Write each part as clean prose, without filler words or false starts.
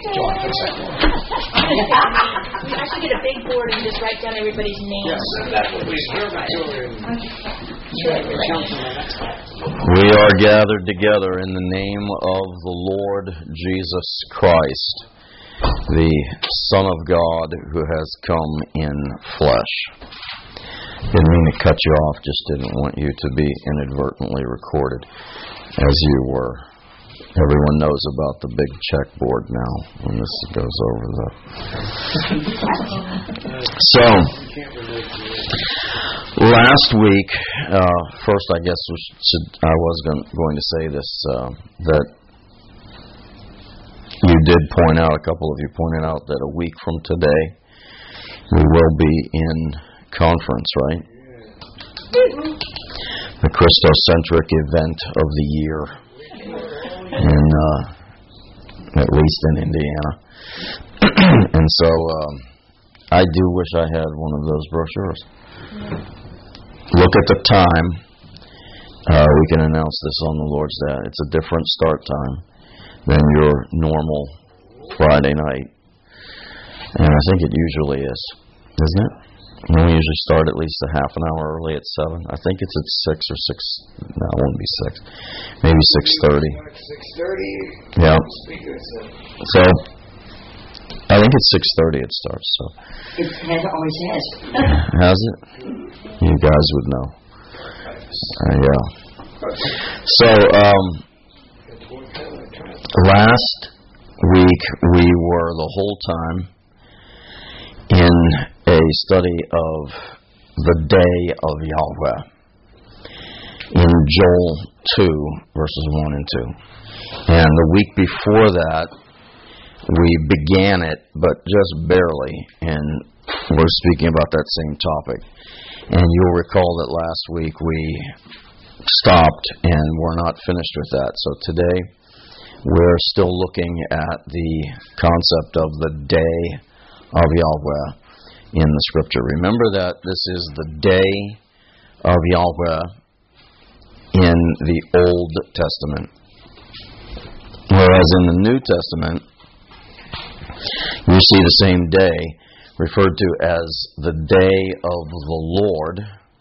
John, fix that one. We actually get a big board and just write down everybody's names. Yes, that's what we hear. We are gathered together in the name of the Lord Jesus Christ, the Son of God who has come in flesh. Didn't mean to cut you off, just didn't want you to be inadvertently recorded as you were. Everyone knows about the big checkboard now when this goes over the... So, last week, first I guess I was going to say this, that you did point out, a couple of you pointed out that a week from today we will be in conference, right? The Christocentric event of the year. At least in Indiana. And so I do wish I had one of those brochures. Look at the time. We can announce this on the Lord's Day. It's a different start time than your normal Friday night. And I think it usually is, isn't it? We usually start at least a half an hour early at 7. I think it's at 6 or 6. No, it won't be 6. Maybe 6:30. 6:30. Yeah. So, I think it's 6:30 it starts. So. It always has. Has it? You guys would know. Yeah. So, last week we were the whole time in a study of the day of Yahweh in Joel 2, verses 1 and 2. And the week before that, we began it, but just barely, and we're speaking about that same topic. And you'll recall that last week we stopped and we're not finished with that. So today, we're still looking at the concept of the day of Yahweh in the Scripture. Remember that this is the day of Yahweh in the Old Testament. Whereas in the New Testament, you see the same day referred to as the day of the Lord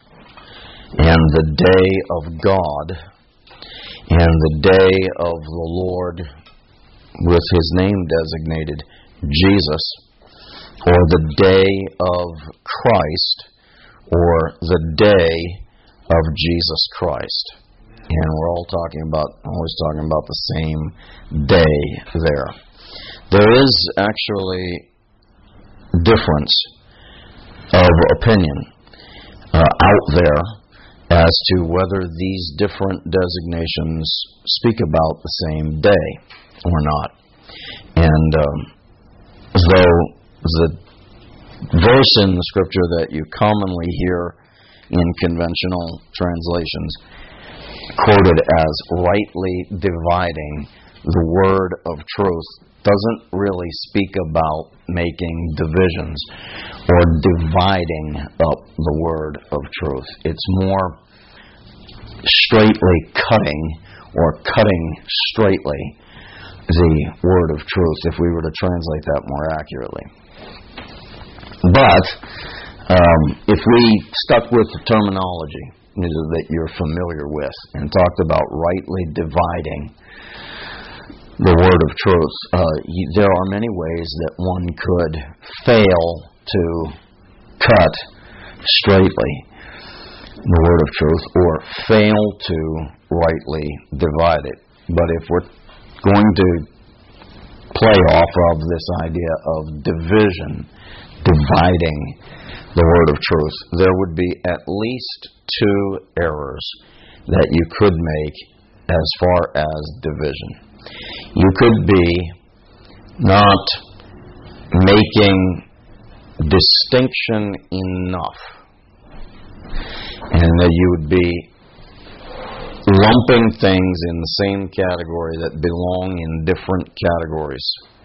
and the day of God and the day of the Lord with His name designated Jesus, or the day of Christ, or the day of Jesus Christ. And we're always talking about the same day there. There is actually difference of opinion out there as to whether these different designations speak about the same day or not. And though the verse in the Scripture that you commonly hear in conventional translations quoted as rightly dividing the word of truth doesn't really speak about making divisions or dividing up the word of truth. It's more straightly cutting or cutting straightly the word of truth, if we were to translate that more accurately. But if we stuck with the terminology that you're familiar with and talked about rightly dividing the word of truth, there are many ways that one could fail to cut straightly the word of truth or fail to rightly divide it. But if we're going to play off of this idea of division, dividing the word of truth, there would be at least two errors that you could make as far as division. You could be not making distinction enough, and that you would be lumping things in the same category that belong in different categories.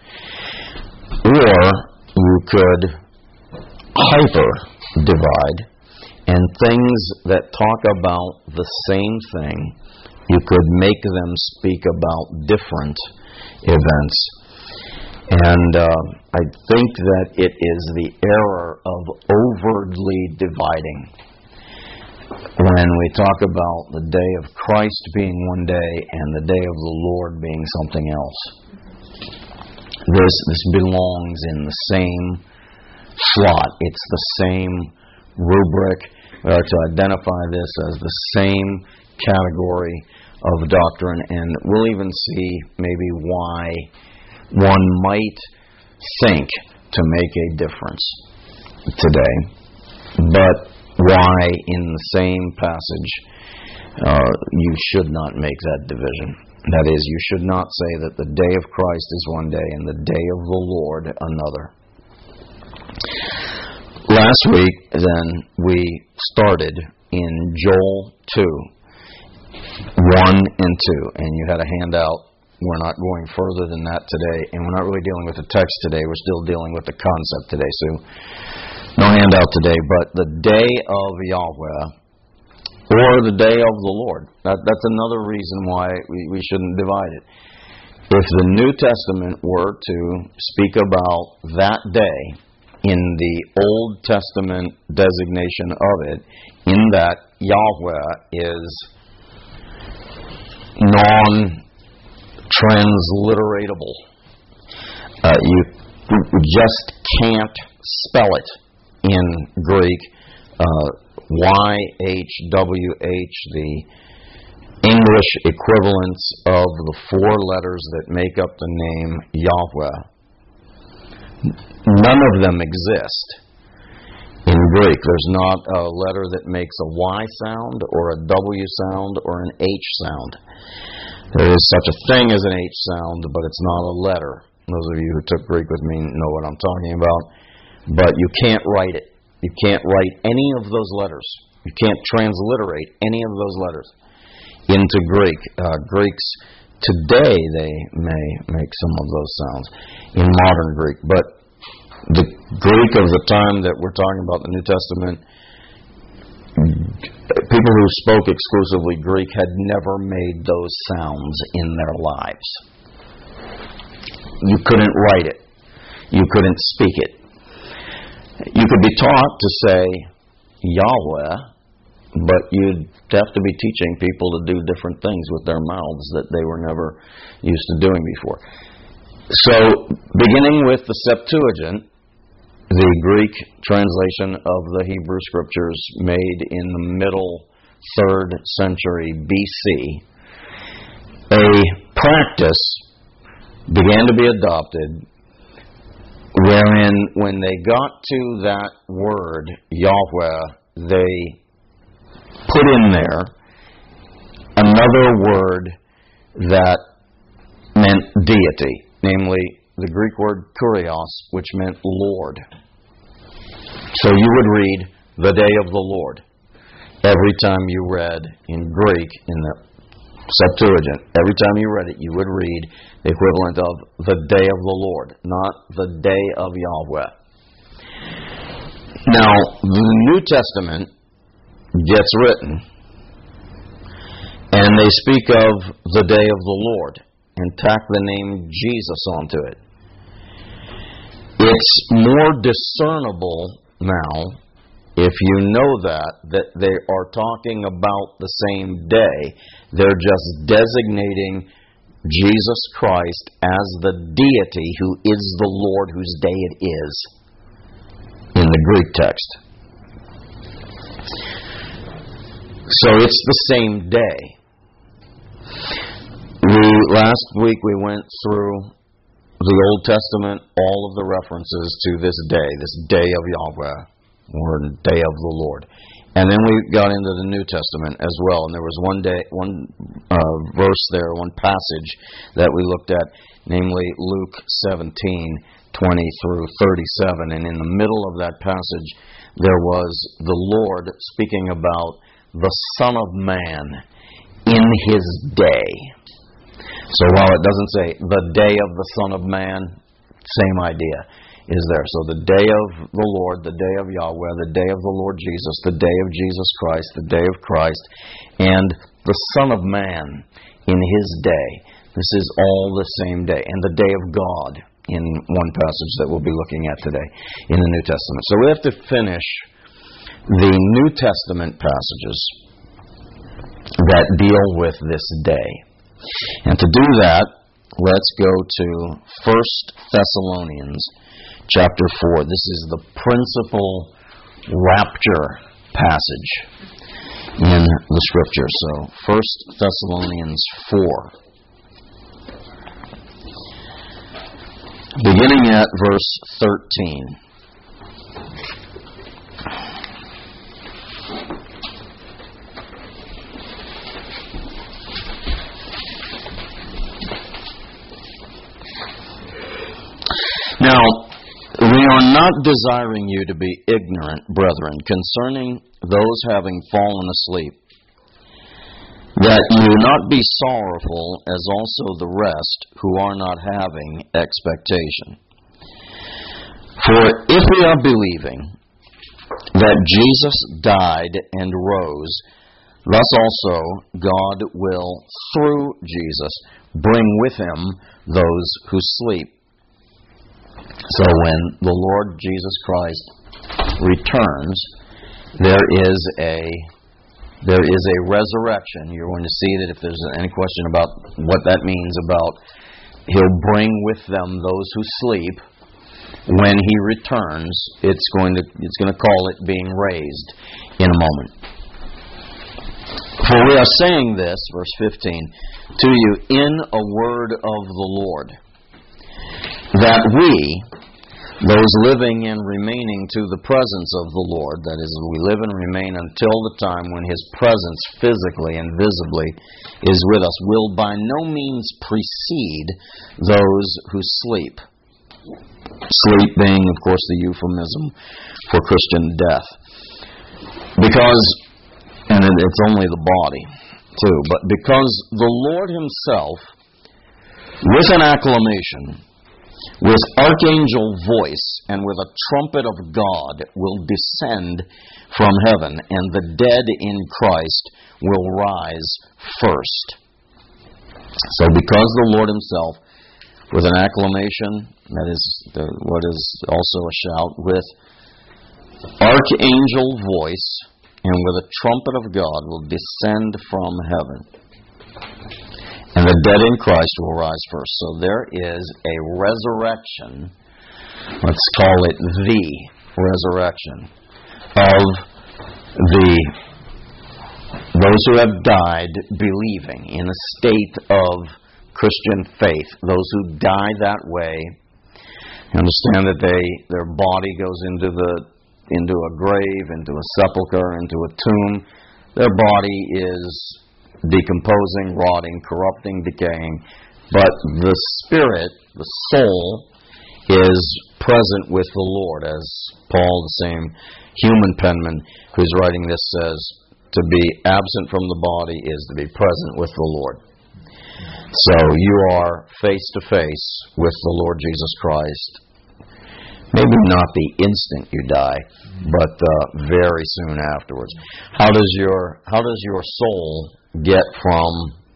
Or you could hyper-divide, and things that talk about the same thing, you could make them speak about different events. And I think that it is the error of overtly dividing. When we talk about the day of Christ being one day and the day of the Lord being something else. This belongs in the same slot. It's the same rubric. We are to identify this as the same category of doctrine, and we'll even see maybe why one might think to make a difference today, but why in the same passage you should not make that division. That is, you should not say that the day of Christ is one day and the day of the Lord another. Last week, then, we started in Joel 2, 1 and 2, and you had a handout. We're not going further than that today, and we're not really dealing with the text today. We're still dealing with the concept today, so no handout today, but the day of Yahweh, or the day of the Lord. That's another reason why we shouldn't divide it. If the New Testament were to speak about that day in the Old Testament designation of it, in that Yahweh is non-translliteratable. You just can't spell it in Greek. YHWH, the English equivalents of the four letters that make up the name Yahweh. None of them exist in Greek. There's not a letter that makes a Y sound or a W sound or an H sound. There is such a thing as an H sound, but it's not a letter. Those of you who took Greek with me know what I'm talking about. But you can't write it. You can't write any of those letters. You can't transliterate any of those letters into Greek. Greeks today, they may make some of those sounds in modern Greek, but the Greek of the time that we're talking about, the New Testament, people who spoke exclusively Greek had never made those sounds in their lives. You couldn't write it. You couldn't speak it. You could be taught to say Yahweh, but you'd have to be teaching people to do different things with their mouths that they were never used to doing before. So, beginning with the Septuagint, the Greek translation of the Hebrew Scriptures made in the middle 3rd century BC, a practice began to be adopted wherein when they got to that word, Yahweh, they put in there another word that meant deity, namely the Greek word kurios, which meant Lord. So you would read the day of the Lord every time you read in Greek in the Septuagint. Every time you read it, you would read the equivalent of the day of the Lord, not the day of Yahweh. Now, the New Testament gets written, and they speak of the day of the Lord and tack the name Jesus onto it. It's more discernible now, if you know that they are talking about the same day. They're just designating Jesus Christ as the deity who is the Lord whose day it is in the Greek text. So it's the same day. Last week we went through the Old Testament, all of the references to this day of Yahweh, or day of the Lord. And then we got into the New Testament as well, and there was one verse there, one passage that we looked at, namely Luke 17:20 through 37. And in the middle of that passage, there was the Lord speaking about the Son of Man in His day. So while it doesn't say the day of the Son of Man, same idea is there. So the day of the Lord, the day of Yahweh, the day of the Lord Jesus, the day of Jesus Christ, the day of Christ, and the Son of Man in His day. This is all the same day. And the day of God, in one passage that we'll be looking at today in the New Testament. So we have to finish the New Testament passages that deal with this day. And to do that, let's go to 1 Thessalonians chapter 4. This is the principal rapture passage in the Scripture. So 1 Thessalonians 4. Beginning at verse 13. Now, we are not desiring you to be ignorant, brethren, concerning those having fallen asleep, that you not be sorrowful as also the rest who are not having expectation. For if we are believing that Jesus died and rose, thus also God will, through Jesus, bring with him those who sleep. So when the Lord Jesus Christ returns, there is a resurrection. You're going to see that if there's any question about what that means about he'll bring with them those who sleep, when he returns, it's going to call it being raised in a moment. For we are saying this, verse 15, to you in a word of the Lord, that we, those living and remaining to the presence of the Lord, that is, we live and remain until the time when his presence physically and visibly is with us, will by no means precede those who sleep. Sleep being, of course, the euphemism for Christian death. Because, and it's only the body, too, but because the Lord himself, with an acclamation, with archangel voice, and with a trumpet of God, will descend from heaven, and the dead in Christ will rise first. So because the Lord himself, with an acclamation, that is what is also a shout, with archangel voice, and with a trumpet of God, will descend from heaven. And the dead in Christ will rise first. So there is a resurrection, let's call it the resurrection, of those who have died believing in a state of Christian faith. Those who die that way, understand that their body goes into a grave, into a sepulcher, into a tomb. Their body is decomposing, rotting, corrupting, decaying, but the spirit, the soul, is present with the Lord, as Paul, the same human penman who's writing this, says, to be absent from the body is to be present with the Lord. So you are face to face with the Lord Jesus Christ. Maybe not the instant you die, but very soon afterwards. How does your soul get from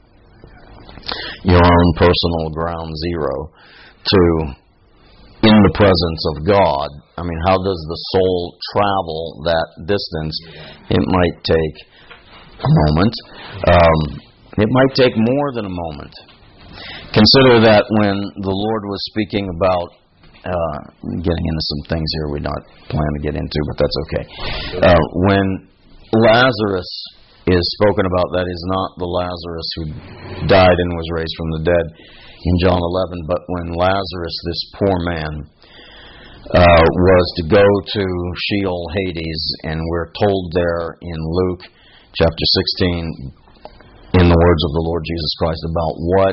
your own personal ground zero to in the presence of God? I mean, how does the soul travel that distance? It might take a moment. It might take more than a moment. Consider that when the Lord was speaking about, getting into some things here we not plan to get into, but that's okay. When Lazarus is spoken about, that is not the Lazarus who died and was raised from the dead in John 11, but when Lazarus, this poor man, was to go to Sheol, Hades, and we're told there in Luke chapter 16, in the words of the Lord Jesus Christ, about what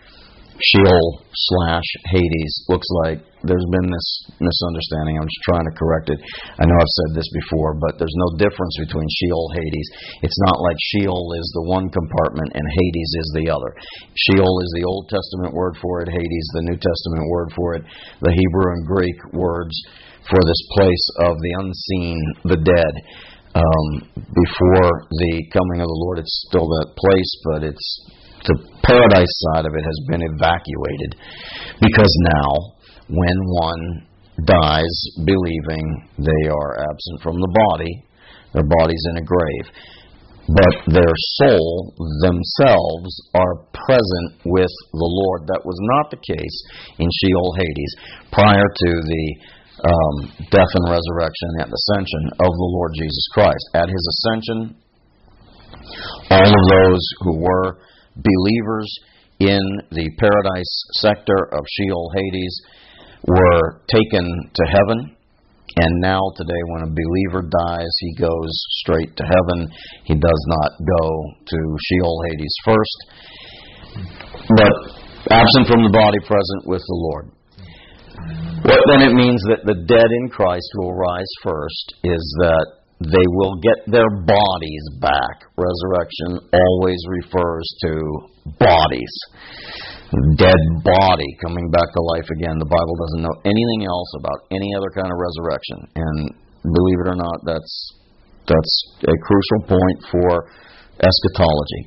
Sheol/Hades looks like. There's been this misunderstanding. I'm just trying to correct it. I know I've said this before, but there's no difference between Sheol, Hades. It's not like Sheol is the one compartment and Hades is the other. Sheol is the Old Testament word for it, Hades the New Testament word for it, the Hebrew and Greek words for this place of the unseen, the dead. Before the coming of the Lord, it's still that place, but the paradise side of it has been evacuated, because now when one dies believing, they are absent from the body. Their body's in a grave. But their soul themselves are present with the Lord. That was not the case in Sheol Hades prior to the death and resurrection and ascension of the Lord Jesus Christ. At His ascension, all of those who were believers in the paradise sector of Sheol Hades were taken to heaven. And now today when a believer dies, he goes straight to heaven. He does not go to Sheol Hades first, but absent from the body, present with the Lord. What then it means that the dead in Christ will rise first is that they will get their bodies back. Resurrection always refers to bodies. Dead body coming back to life again. The Bible doesn't know anything else about any other kind of resurrection. And believe it or not, that's a crucial point for eschatology.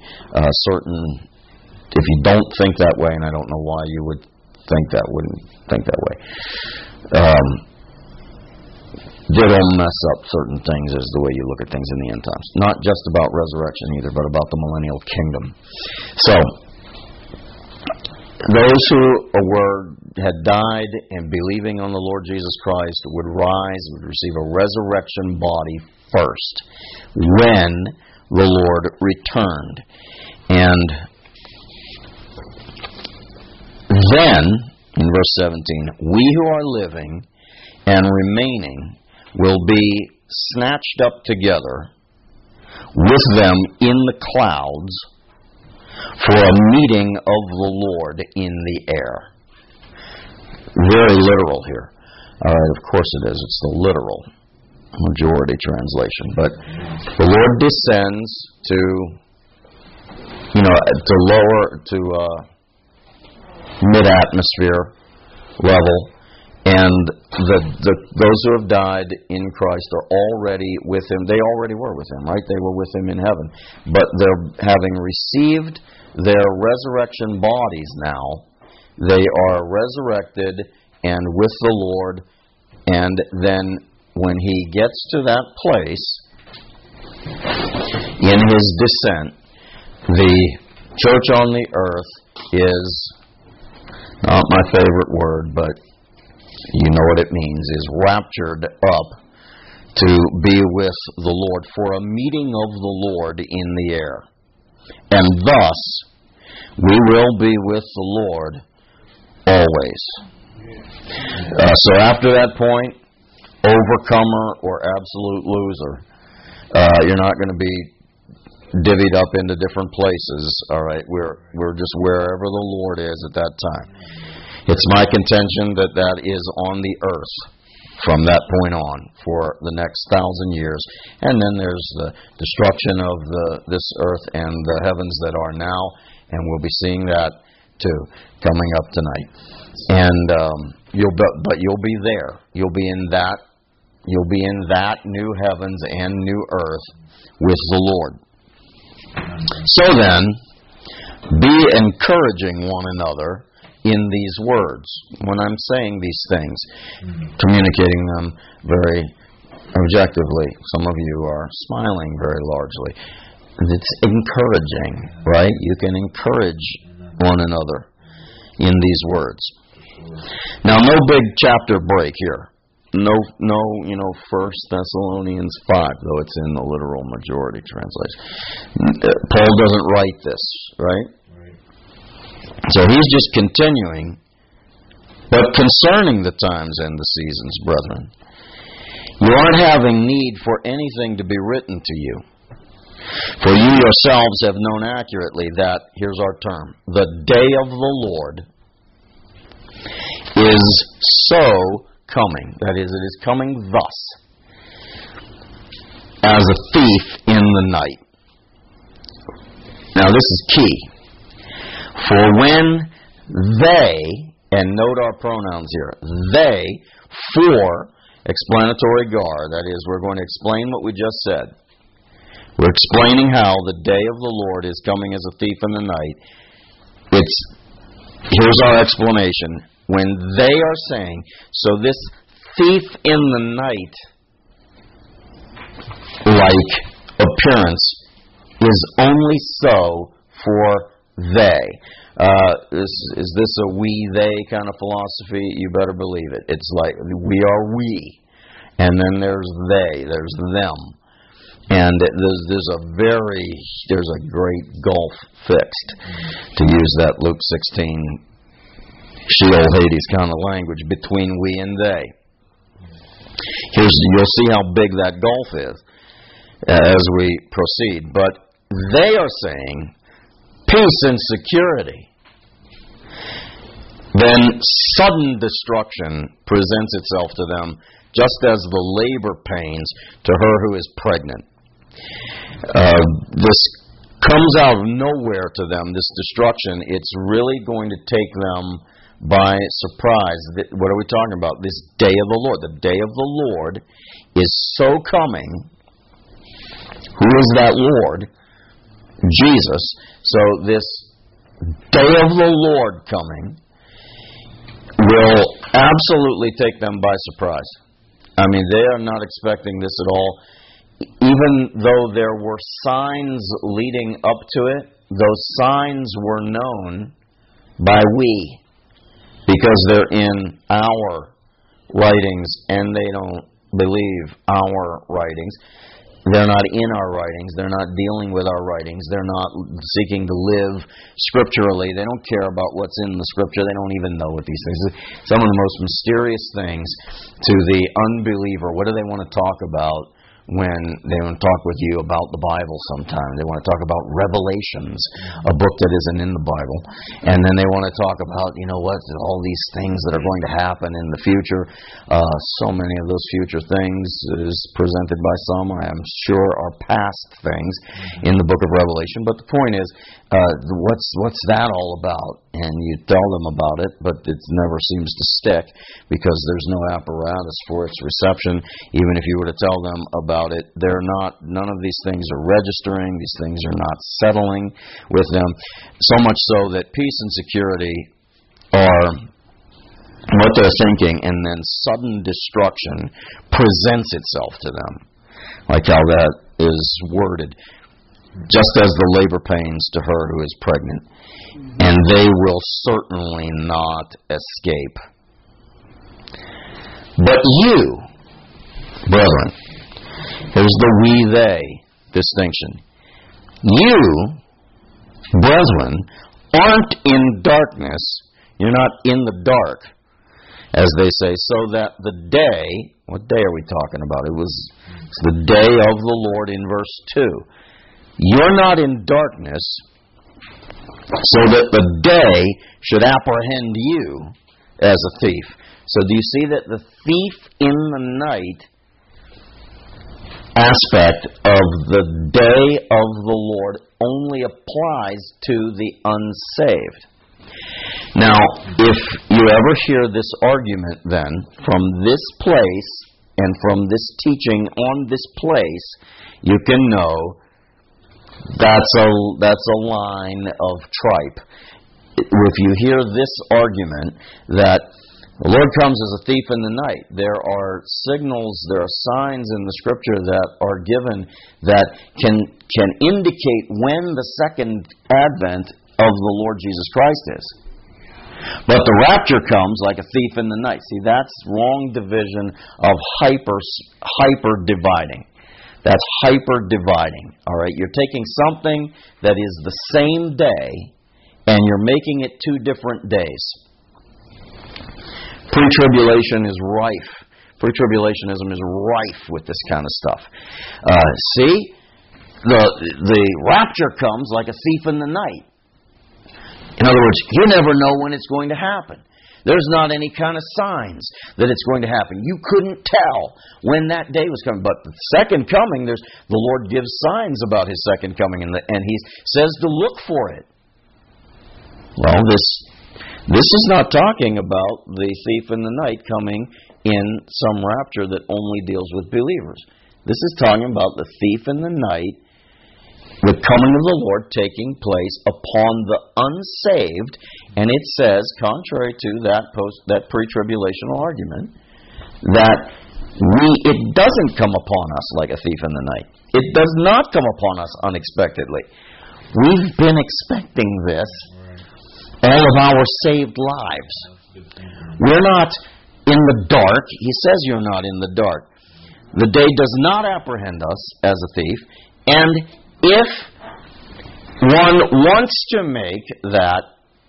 If you don't think that way, and I don't know why you wouldn't think that way, it'll mess up certain things as the way you look at things in the end times. Not just about resurrection either, but about the millennial kingdom. So, those who had died and believing on the Lord Jesus Christ would rise, would receive a resurrection body first when the Lord returned. And then, in verse 17, we who are living and remaining will be snatched up together with them in the clouds for a meeting of the Lord in the air. Very literal here. Of course it is. It's the literal majority translation. But the Lord descends to mid-atmosphere level, and those who have died in Christ are already with Him. They already were with Him, right? They were with Him in heaven. But they're having received their resurrection bodies now, they are resurrected and with the Lord, and then when He gets to that place in His descent, the church on the earth is, not my favorite word, but you know what it means, is raptured up to be with the Lord for a meeting of the Lord in the air. And thus, we will be with the Lord always. So after that point, overcomer or absolute loser. You're not going to be divvied up into different places. All right, we're just wherever the Lord is at that time. It's my contention that is on the earth from that point on for the next 1,000 years. And then there's the destruction of this earth and the heavens that are now, and we'll be seeing that too coming up tonight. And you'll be there. You'll be in that new heavens and new earth with the Lord. So then, be encouraging one another in these words. When I'm saying these things, communicating them very objectively. Some of you are smiling very largely. It's encouraging, right? You can encourage one another in these words. Now, no big chapter break here. No, 1 Thessalonians 5, though it's in the literal majority translation. Paul doesn't write this, right? So he's just continuing. But concerning the times and the seasons, brethren, you aren't having need for anything to be written to you. For you yourselves have known accurately that, here's our term, the day of the Lord is so coming. That is, it is coming thus, as a thief in the night. Now this is key. For when they, and note our pronouns here, they, for explanatory gar, that is, we're going to explain what we just said. We're explaining how the day of the Lord is coming as a thief in the night. Here's our explanation. when they are saying, so this thief in the night like appearance is only so for they. Is this a we, they kind of philosophy? You better believe it. It's like we are we, and then there's they, there's them. And there's a great gulf fixed, to use that Luke 16 Sheol Hades kind of language, between we and they. You'll see how big that gulf is as we proceed. But they are saying peace and security. Then sudden destruction presents itself to them, just as the labor pains to her who is pregnant. This comes out of nowhere to them, this destruction. It's really going to take them by surprise. What are we talking about? This day of the Lord. The day of the Lord is so coming. Who is that Lord? Jesus. So this day of the Lord coming will absolutely take them by surprise. I mean, they are not expecting this at all. Even though there were signs leading up to it, those signs were known by we, because they're in our writings and they don't believe our writings. They're not in our writings. They're not dealing with our writings. They're not seeking to live scripturally. They don't care about what's in the scripture. They don't even know what these things. Some of the most mysterious things to the unbeliever. What do they want to talk about when they want to talk with you about the Bible sometime? They want to talk about Revelations, a book that isn't in the Bible. And then they want to talk about, all these things that are going to happen in the future. So many of those future things is presented by some, I am sure, are past things in the book of Revelation. But the point is, what's that all about? And you tell them about it, but it never seems to stick because there's no apparatus for its reception. Even if you were to tell them about it, none of these things are registering. These things are not settling with them. So much so that peace and security are what they're thinking, and then sudden destruction presents itself to them. Like how that is worded. Just as the labor pains to her who is pregnant. And they will certainly not escape. But you, brethren, here's the we-they distinction. You, brethren, aren't in darkness. You're not in the dark, as they say, so that the day, what day are we talking about? It's the day of the Lord in verse 2. You're not in darkness, so that the day should apprehend you as a thief. So do you see that the thief in the night aspect of the day of the Lord only applies to the unsaved? Now, if you ever hear this argument then from this place and from this teaching on this place, you can know that's a line of tripe. If you hear this argument that the Lord comes as a thief in the night, there are signals, there are signs in the Scripture that are given that can indicate when the second advent of the Lord Jesus Christ is. But the rapture comes like a thief in the night. See, that's wrong division of hyper dividing. That's hyper-dividing, all right? You're taking something that is the same day, and you're making it two different days. Pre-tribulation is rife. Pre-tribulationism is rife with this kind of stuff. See? The rapture comes like a thief in the night. In other words, you never know when it's going to happen. There's not any kind of signs that it's going to happen. You couldn't tell when that day was coming. But the second coming, the Lord gives signs about His second coming, and He says to look for it. Well, this is not talking about the thief in the night coming in some rapture that only deals with believers. This is talking about the thief in the night the coming of the Lord taking place upon the unsaved, and it says, contrary to that pre-tribulational argument, that it doesn't come upon us like a thief in the night. It does not come upon us unexpectedly. We've been expecting this all of our saved lives. We're not in the dark. He says you're not in the dark. The day does not apprehend us as a thief, and if one wants to make that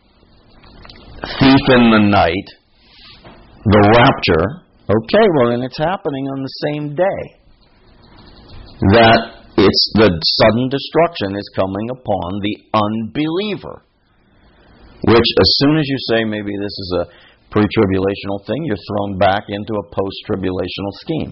thief in the night the rapture, okay, well then it's happening on the same day. That it's the sudden destruction is coming upon the unbeliever. Which, as soon as you say maybe this is a pre-tribulational thing, you're thrown back into a post-tribulational scheme.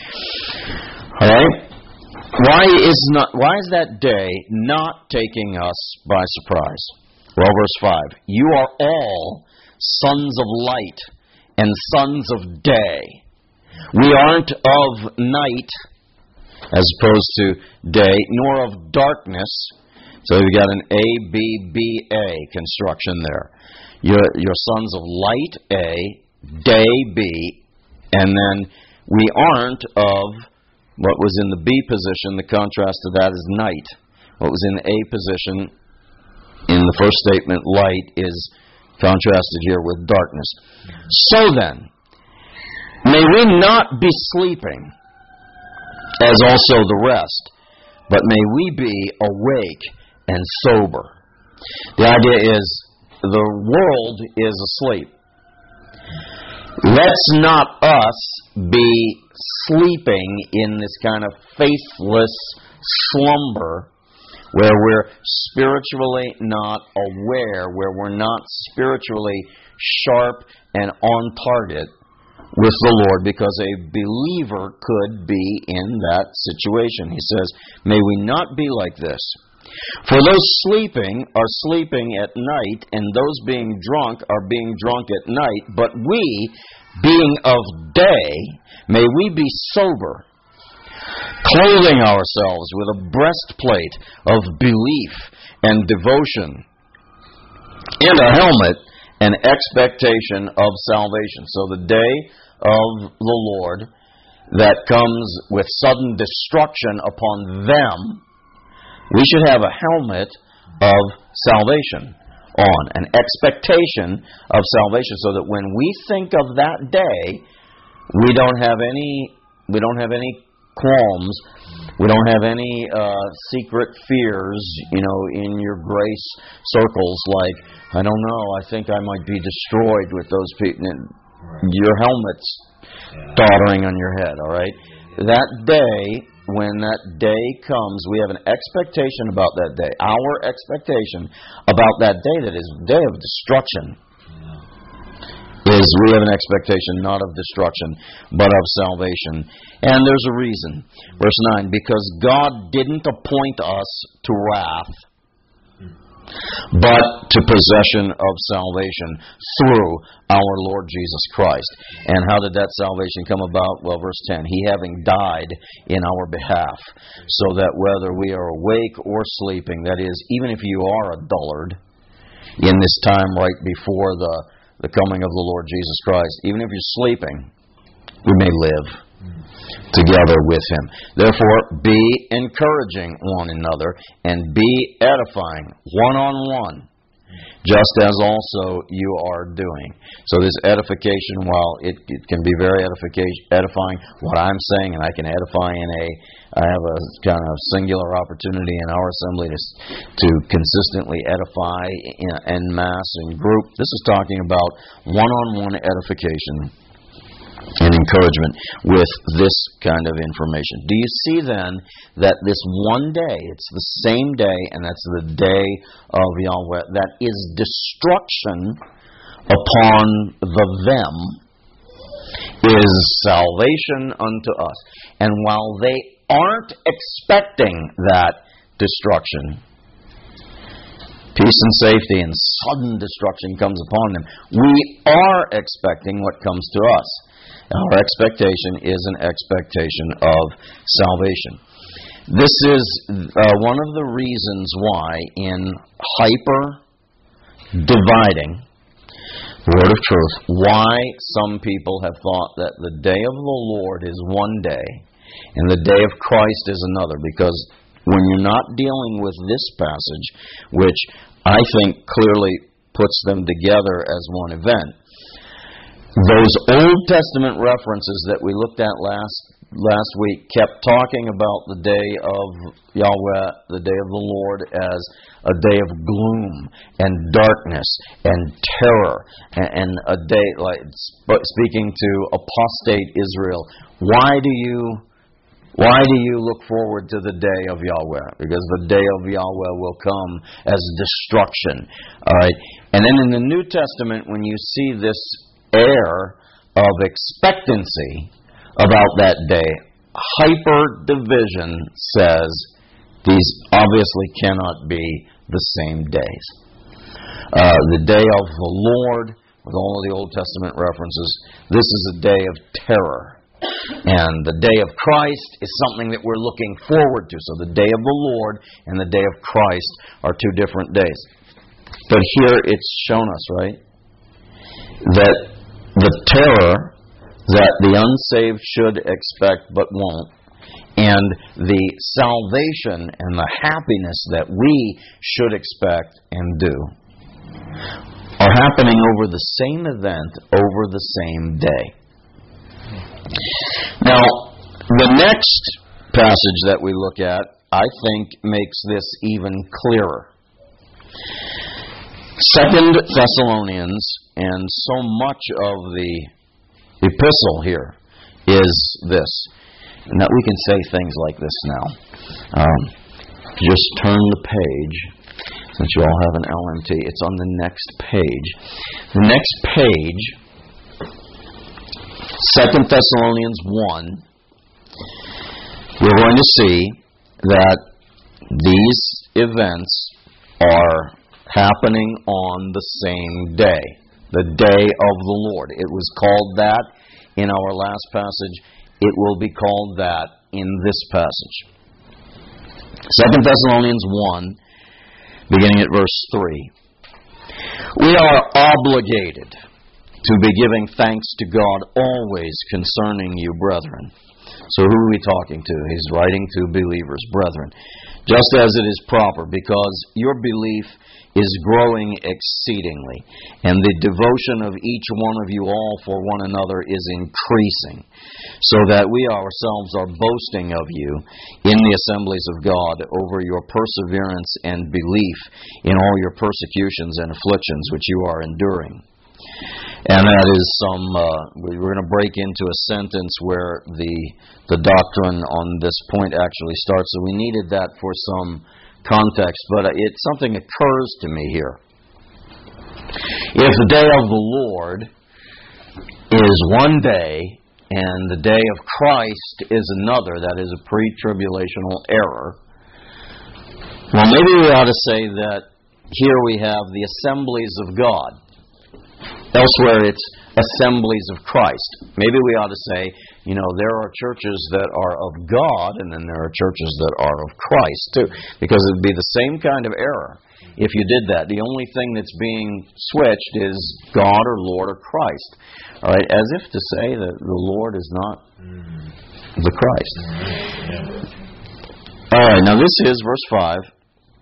All right? Why is that day not taking us by surprise? Well, verse 5. You are all sons of light and sons of day. We aren't of night as opposed to day, nor of darkness. So we've got an A-B-B-A construction there. You're sons of light, A, day, B, and then we aren't of what was in the B position. The contrast to that is night. What was in the A position in the first statement, light, is contrasted here with darkness. So then, may we not be sleeping, as also the rest, but may we be awake and sober. The idea is the world is asleep. Let's not us be sleeping in this kind of faithless slumber where we're spiritually not aware, where we're not spiritually sharp and on target with the Lord, because a believer could be in that situation. He says, may we not be like this. For those sleeping are sleeping at night, and those being drunk are being drunk at night. But we, being of day, may we be sober, clothing ourselves with a breastplate of belief and devotion, and a helmet and expectation of salvation. So the day of the Lord that comes with sudden destruction upon them, we should have a helmet of salvation on, an expectation of salvation, so that when we think of that day, we don't have any qualms, we don't have any secret fears, in your grace circles, like, I don't know, I think I might be destroyed with those people. Your helmet's doddering on your head, all right? That day, when that day comes, we have an expectation about that day. Our expectation about that day, that is day of destruction, is we have an expectation not of destruction, but of salvation. And there's a reason. Verse 9, because God didn't appoint us to wrath, but to possession of salvation through our Lord Jesus Christ. And how did that salvation come about? Well, verse 10, He having died in our behalf, so that whether we are awake or sleeping, that is, even if you are a dullard in this time right before the coming of the Lord Jesus Christ, even if you're sleeping, we may live together with Him. Therefore, be encouraging one another and be edifying one-on-one, just as also you are doing. So this edification, while it can be very edifying, what I'm saying, and I can edify I have a kind of singular opportunity in our assembly to consistently edify en masse and group. This is talking about one-on-one edification and encouragement with this kind of information. Do you see then that this one day, it's the same day, and that's the day of Yahweh, that is destruction upon the them, is salvation unto us. And while they aren't expecting that destruction, peace and safety and sudden destruction comes upon them, we are expecting what comes to us. Our expectation is an expectation of salvation. This is one of the reasons why in hyper-dividing Word of Truth, why some people have thought that the day of the Lord is one day and the day of Christ is another. Because when you're not dealing with this passage, which I think clearly puts them together as one event, those Old Testament references that we looked at last week kept talking about the day of Yahweh, the day of the Lord, as a day of gloom and darkness and terror, and a day like speaking to apostate Israel. Why do you look forward to the day of Yahweh? Because the day of Yahweh will come as destruction. All right. And then in the New Testament, when you see this air of expectancy about that day, hyper-division says these obviously cannot be the same days. The day of the Lord, with all of the Old Testament references, this is a day of terror. And the day of Christ is something that we're looking forward to. So the day of the Lord and the day of Christ are two different days. But here it's shown us, right, that the terror that the unsaved should expect but won't, and the salvation and the happiness that we should expect and do, are happening over the same event, over the same day. Now, the next passage that we look at, I think, makes this even clearer. 2 Thessalonians, and so much of the epistle here is this. And that we can say things like this now. Just turn the page, since you all have an LMT. It's on the next page. The next page, 2 Thessalonians 1, we're going to see that these events are happening on the same day. The day of the Lord. It was called that in our last passage. It will be called that in this passage. 2 Thessalonians 1, beginning at verse 3. We are obligated to be giving thanks to God always concerning you, brethren. So who are we talking to? He's writing to believers, brethren. Just as it is proper, because your belief is growing exceedingly, and the devotion of each one of you all for one another is increasing, so that we ourselves are boasting of you in the assemblies of God over your perseverance and belief in all your persecutions and afflictions which you are enduring. And that is we're going to break into a sentence where the doctrine on this point actually starts. So we needed that for some context, but something occurs to me here. If the day of the Lord is one day and the day of Christ is another, that is a pre-tribulational error, well, maybe we ought to say that here we have the assemblies of God. Elsewhere it's assemblies of Christ. Maybe we ought to say, there are churches that are of God, and then there are churches that are of Christ too, because it would be the same kind of error if you did that. The only thing that's being switched is God or Lord or Christ. All right, as if to say that the Lord is not the Christ. All right, now this is verse 5.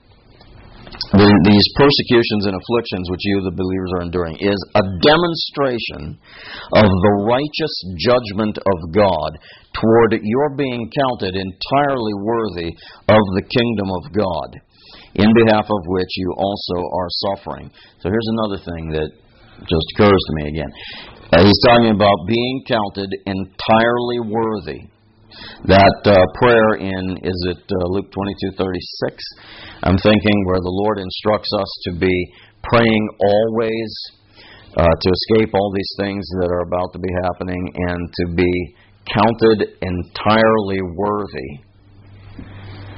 These persecutions and afflictions which you, the believers, are enduring is a demonstration of the righteous judgment of God toward your being counted entirely worthy of the kingdom of God, in behalf of which you also are suffering. So here's another thing that just occurs to me again. He's talking about being counted entirely worthy. That prayer in, is it Luke 22:36? I'm thinking where the Lord instructs us to be praying always, to escape all these things that are about to be happening, and to be counted entirely worthy.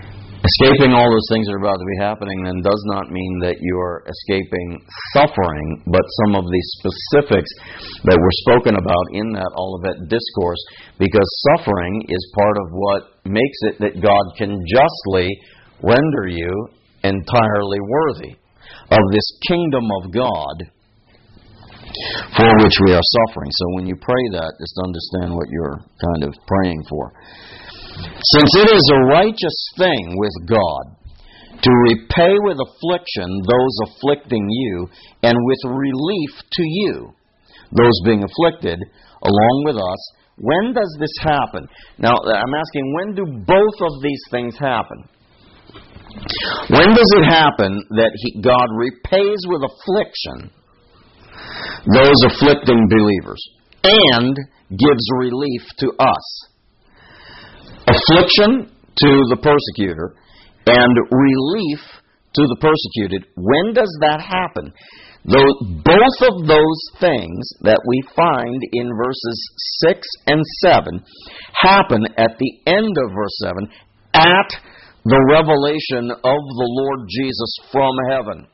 Escaping all those things that are about to be happening then does not mean that you're escaping suffering, but some of the specifics that were spoken about in that Olivet Discourse, because suffering is part of what makes it that God can justly render you entirely worthy of this kingdom of God for which we are suffering. So when you pray that, just understand what you're kind of praying for. Since it is a righteous thing with God to repay with affliction those afflicting you, and with relief to you, those being afflicted, along with us, when does this happen? Now, I'm asking, when do both of these things happen? When does it happen that God repays with affliction those afflicting believers and gives relief to us? Affliction to the persecutor and relief to the persecuted. When does that happen? Both of those things that we find in verses 6 and 7 happen at the end of verse 7 at the revelation of the Lord Jesus from heaven.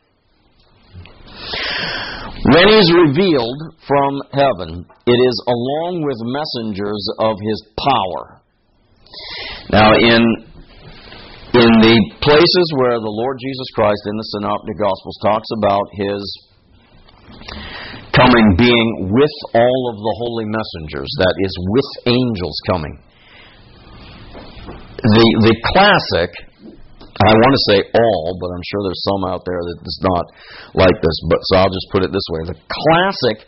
When He's revealed from heaven, it is along with messengers of His power. Now, in the places where the Lord Jesus Christ in the Synoptic Gospels talks about His coming being with all of the holy messengers, that is, with angels coming. The classic, I want to say all, but I'm sure there's some out there that is not like this, but so I'll just put it this way. The classic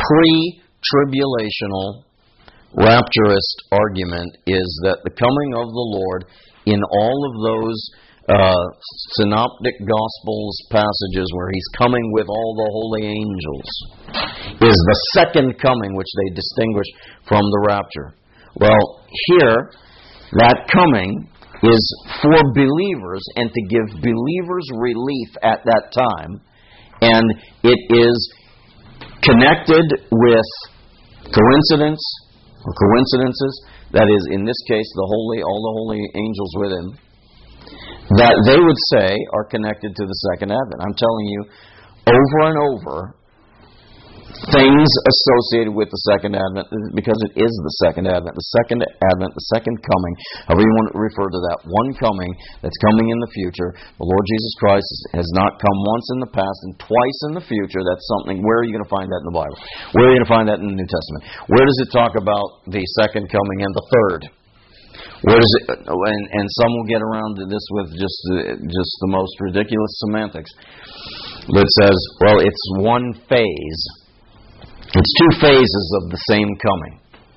pre-tribulational rapturist argument is that the coming of the Lord in all of those synoptic gospels passages where He's coming with all the holy angels is the second coming, which they distinguish from the rapture. Well, here, that coming is for believers and to give believers relief at that time, and it is connected with coincidence or coincidences, that is, in this case, all the holy angels with Him, that they would say are connected to the second advent. I'm telling you, over and over, things associated with the second advent, because it is the second advent. The second advent, the second coming, however you want to refer to that, one coming that's coming in the future. The Lord Jesus Christ has not come once in the past and twice in the future. That's something. Where are you going to find that in the Bible? Where are you going to find that in the New Testament? Where does it talk about the second coming and the third? Where does it? And some will get around to this with just the most ridiculous semantics. That says, well, it's one phase. It's two phases of the same coming.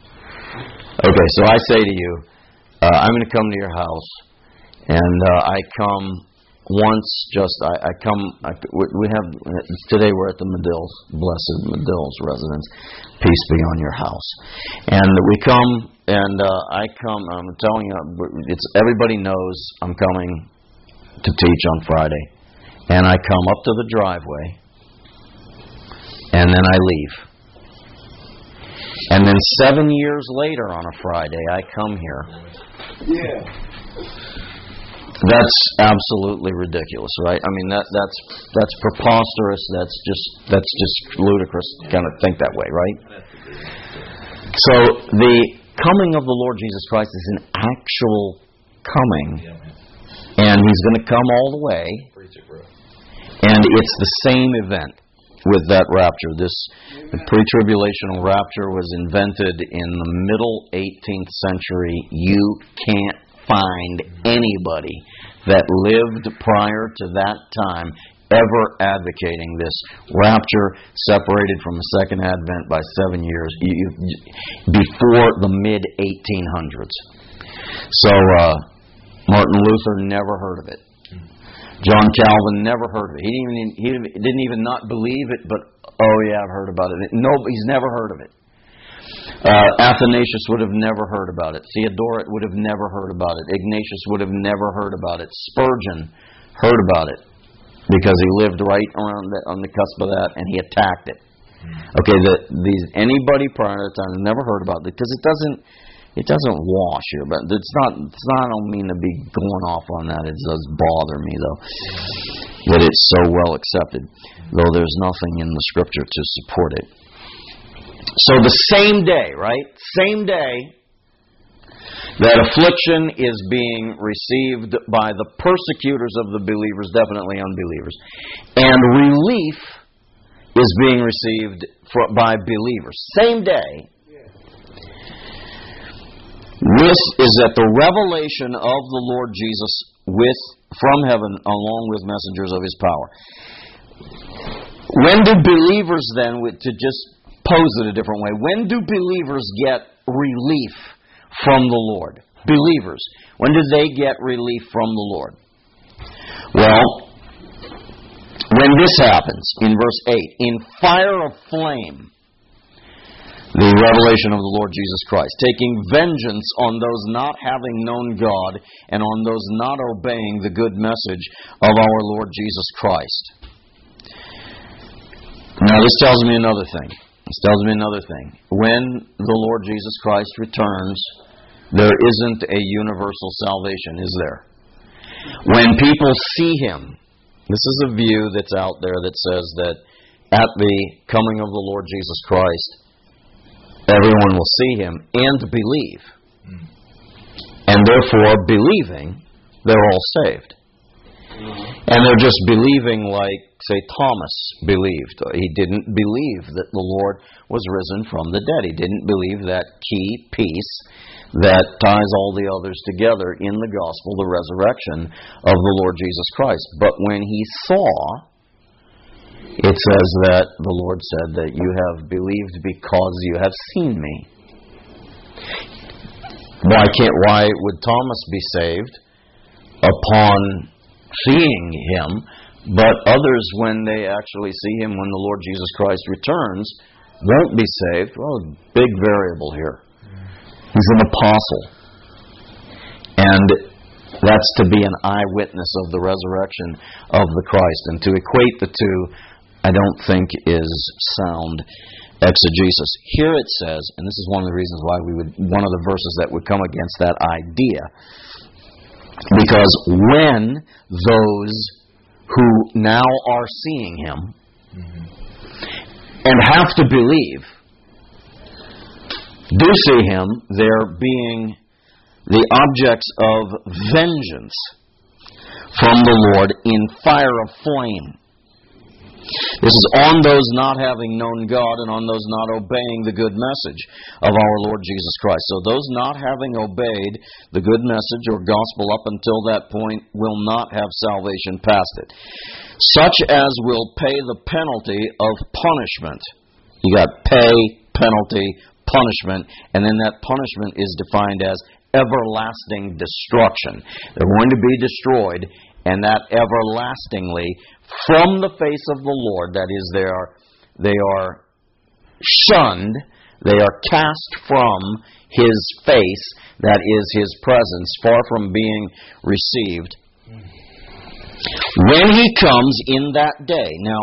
Okay, so I say to you, I'm going to come to your house, and I come once. We have today. We're at the Medills, blessed Medills residence. Peace be on your house. And we come, and I come. I'm telling you, it's everybody knows I'm coming to teach on Friday, and I come up to the driveway, and then I leave. And then 7 years later on a Friday, I come here. Yeah. That's absolutely ridiculous, right? I mean, that's preposterous. That's just ludicrous to kind of think that way, right? So the coming of the Lord Jesus Christ is an actual coming, and He's going to come all the way, and it's the same event with that rapture. The pre-tribulational rapture was invented in the middle 18th century. You can't find anybody that lived prior to that time ever advocating this rapture separated from the second advent by 7 years before the mid-1800s. So Martin Luther never heard of it. John Calvin never heard of it. He didn't even not believe it, but, oh yeah, I've heard about it. No, he's never heard of it. Athanasius would have never heard about it. Theodoret would have never heard about it. Ignatius would have never heard about it. Spurgeon heard about it because he lived right around on the cusp of that, and he attacked it. Okay, anybody prior to that time never heard about it because It doesn't wash here, but it's not. I don't mean to be going off on that. It does bother me though that it's so well accepted, though there's nothing in the Scripture to support it. So the same day, right? Same day that affliction is being received by the persecutors of the believers, definitely unbelievers, and relief is being received by believers. Same day. This is at the revelation of the Lord Jesus from heaven along with messengers of His power. When do believers then, to just pose it a different way, when do believers get relief from the Lord? Believers. When do they get relief from the Lord? Well, when this happens, in verse 8, in fire of flame, the revelation of the Lord Jesus Christ, taking vengeance on those not having known God and on those not obeying the good message of our Lord Jesus Christ. Now this tells me another thing. When the Lord Jesus Christ returns, there isn't a universal salvation, is there? When people see Him, this is a view that's out there that says that at the coming of the Lord Jesus Christ, everyone will see Him and believe. And therefore, believing, they're all saved. And they're just believing like, say, Thomas believed. He didn't believe that the Lord was risen from the dead. He didn't believe that key piece that ties all the others together in the gospel, the resurrection of the Lord Jesus Christ. But when he saw, it says that the Lord said that you have believed because you have seen me. Why would Thomas be saved upon seeing Him, but others, when they actually see Him when the Lord Jesus Christ returns, won't be saved? Well, big variable here. He's an apostle. And that's to be an eyewitness of the resurrection of the Christ. And to equate the two, I don't think is sound exegesis. Here it says, and this is one of the reasons why one of the verses that would come against that idea, because when those who now are seeing Him and have to believe do see Him, they're being the objects of vengeance from the Lord in fire of flame. This is on those not having known God and on those not obeying the good message of our Lord Jesus Christ. So those not having obeyed the good message or gospel up until that point will not have salvation past it. Such as will pay the penalty of punishment. You got pay, penalty, punishment, and then that punishment is defined as everlasting destruction. They're going to be destroyed, and that everlastingly from the face of the Lord, that is, they are shunned, they are cast from His face, that is His presence, far from being received. When He comes in that day, now,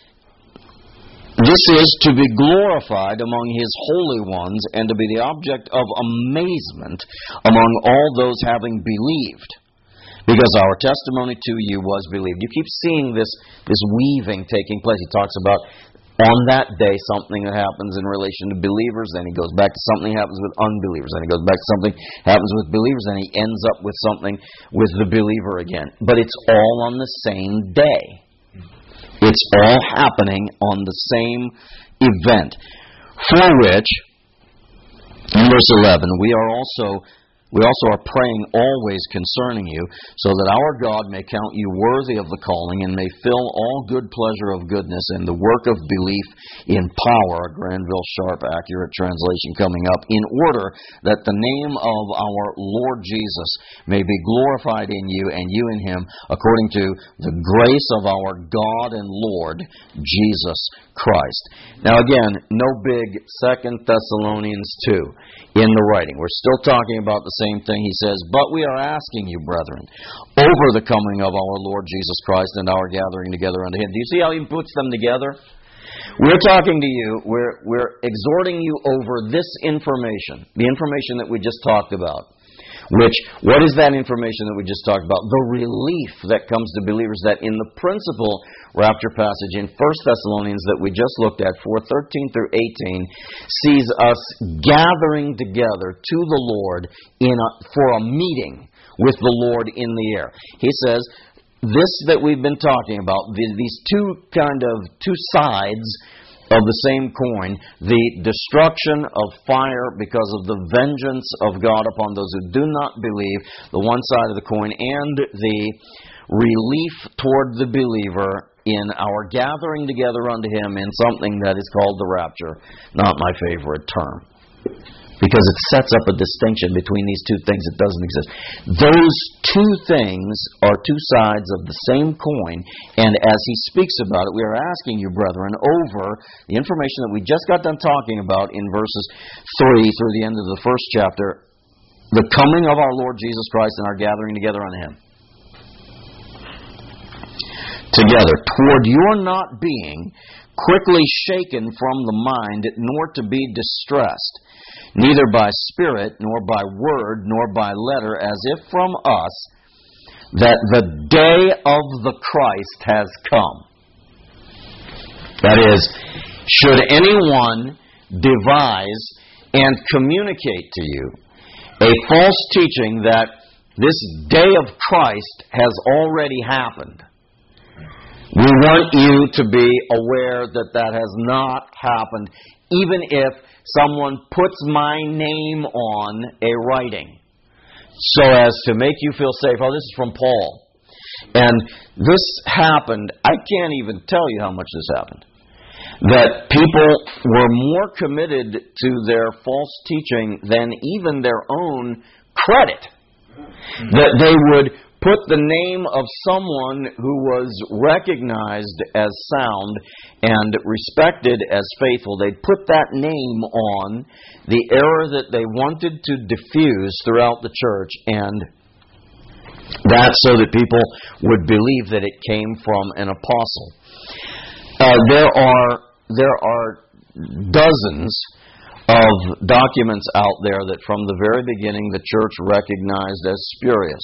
this is to be glorified among His holy ones and to be the object of amazement among all those having believed. Because our testimony to you was believed. You keep seeing this weaving taking place. He talks about on that day something that happens in relation to believers, then he goes back to something that happens with unbelievers, then he goes back to something that happens with believers, and he ends up with something with the believer again. But it's all on the same day. It's all happening on the same event. For which, in verse 11, we also are praying always concerning you, so that our God may count you worthy of the calling and may fill all good pleasure of goodness and the work of belief in power, a Granville Sharp accurate translation coming up, in order that the name of our Lord Jesus may be glorified in you and you in Him, according to the grace of our God and Lord Jesus Christ. Now again, no big 2 Thessalonians 2 in the writing. We're still talking about the same thing. He says, but we are asking you, brethren, over the coming of our Lord Jesus Christ and our gathering together unto Him. Do you see how he puts them together? We're talking to you, we're exhorting you over this information, the information that we just talked about. What is that information that we just talked about? The relief that comes to believers that in the principal rapture passage in 1 Thessalonians that we just looked at, 4:13 through 18, sees us gathering together to the Lord for a meeting with the Lord in the air. He says, this that we've been talking about, these two sides of the same coin, the destruction of fire because of the vengeance of God upon those who do not believe, the one side of the coin, and the relief toward the believer in our gathering together unto Him in something that is called the rapture. Not my favorite term, because it sets up a distinction between these two things that doesn't exist. Those two things are two sides of the same coin, and as he speaks about it, we are asking you, brethren, over the information that we just got done talking about in verses 3 through the end of the first chapter, the coming of our Lord Jesus Christ and our gathering together unto Him. Together, toward your not being quickly shaken from the mind, nor to be distressed, neither by spirit, nor by word, nor by letter, as if from us, that the day of the Christ has come. That is, should anyone devise and communicate to you a false teaching that this day of Christ has already happened, we want you to be aware that that has not happened, even if someone puts my name on a writing, so as to make you feel safe. Oh, this is from Paul. And this happened, I can't even tell you how much this happened. That people were more committed to their false teaching than even their own credit. That they would put the name of someone who was recognized as sound and respected as faithful. They'd put that name on the error that they wanted to diffuse throughout the church, and that so that people would believe that it came from an apostle. There are dozens of documents out there that from the very beginning the church recognized as spurious.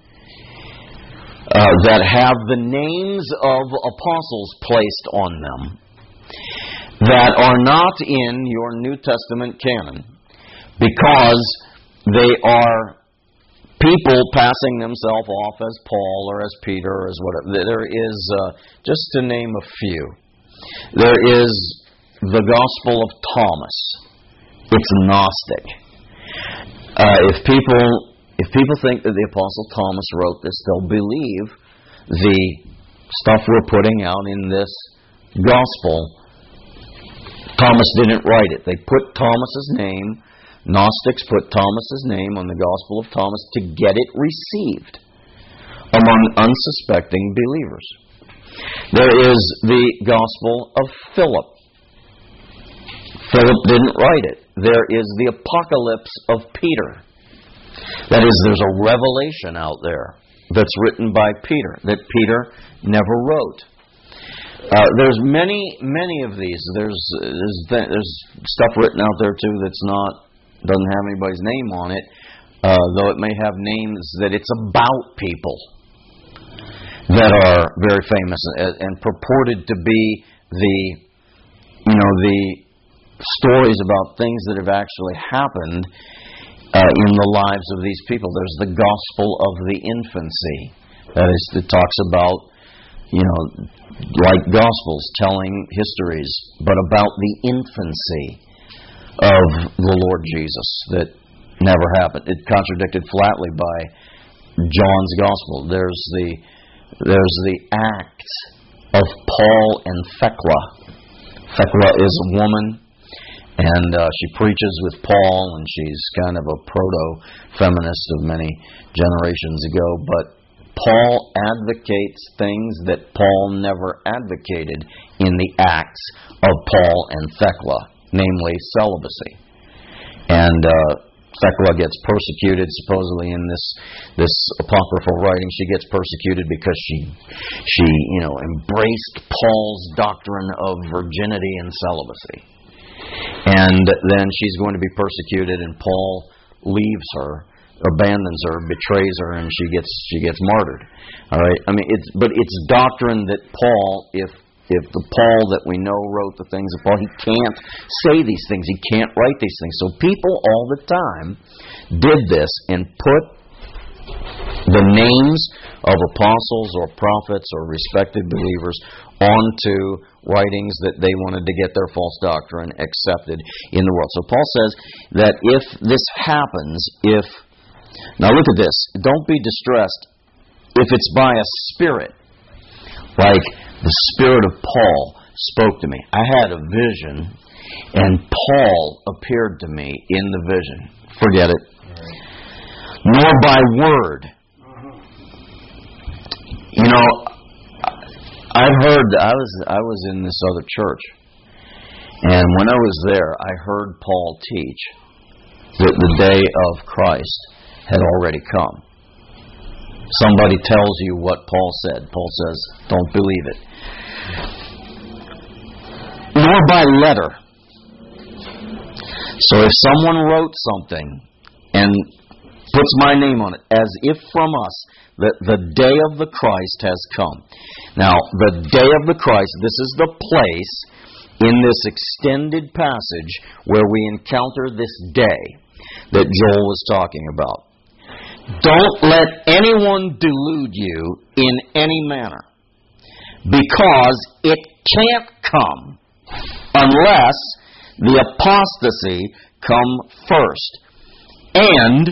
That have the names of apostles placed on them that are not in your New Testament canon, because they are people passing themselves off as Paul or as Peter or as whatever. There is, just to name a few, there is the Gospel of Thomas. It's Gnostic. If people think that the Apostle Thomas wrote this, they'll believe the stuff we're putting out in this Gospel. Thomas didn't write it. They put Thomas's name, Gnostics put Thomas's name on the Gospel of Thomas to get it received among unsuspecting believers. There is the Gospel of Philip. Philip didn't write it. There is the Apocalypse of Peter. That is, there's a revelation out there that's written by Peter that Peter never wrote. There's many of these. There's stuff written out there too doesn't have anybody's name on it, though it may have names that it's about people that are very famous and purported to be the stories about things that have actually happened in the lives of these people. There's the Gospel of the Infancy. That is, it talks about, like Gospels, telling histories, but about the infancy of the Lord Jesus that never happened. It contradicted flatly by John's Gospel. There's the Acts of Paul and Thecla. Thecla is a woman, and she preaches with Paul, and she's kind of a proto-feminist of many generations ago. But Paul advocates things that Paul never advocated in the Acts of Paul and Thecla, namely celibacy. And Thecla gets persecuted supposedly in this apocryphal writing. She gets persecuted because she embraced Paul's doctrine of virginity and celibacy. And then she's going to be persecuted, and Paul leaves her, abandons her, betrays her, and she gets martyred. All right. I mean, it's doctrine that Paul, if the Paul that we know wrote the things of Paul, he can't say these things. He can't write these things. So people all the time did this and put the names of apostles or prophets or respected believers onto writings that they wanted to get their false doctrine accepted in the world. So Paul says that if this happens, now look at this, don't be distressed if it's by a spirit, like the Spirit of Paul spoke to me. I had a vision, and Paul appeared to me in the vision. Forget it. Nor by word. You know, I've heard, I was in this other church, and when I was there, I heard Paul teach that the day of Christ had already come. Somebody tells you what Paul said. Paul says, don't believe it. Nor by letter. So if someone wrote something and puts my name on it, as if from us, that the day of the Christ has come. Now, the day of the Christ, this is the place in this extended passage where we encounter this day that Joel was talking about. Don't let anyone delude you in any manner, because it can't come unless the apostasy come first. And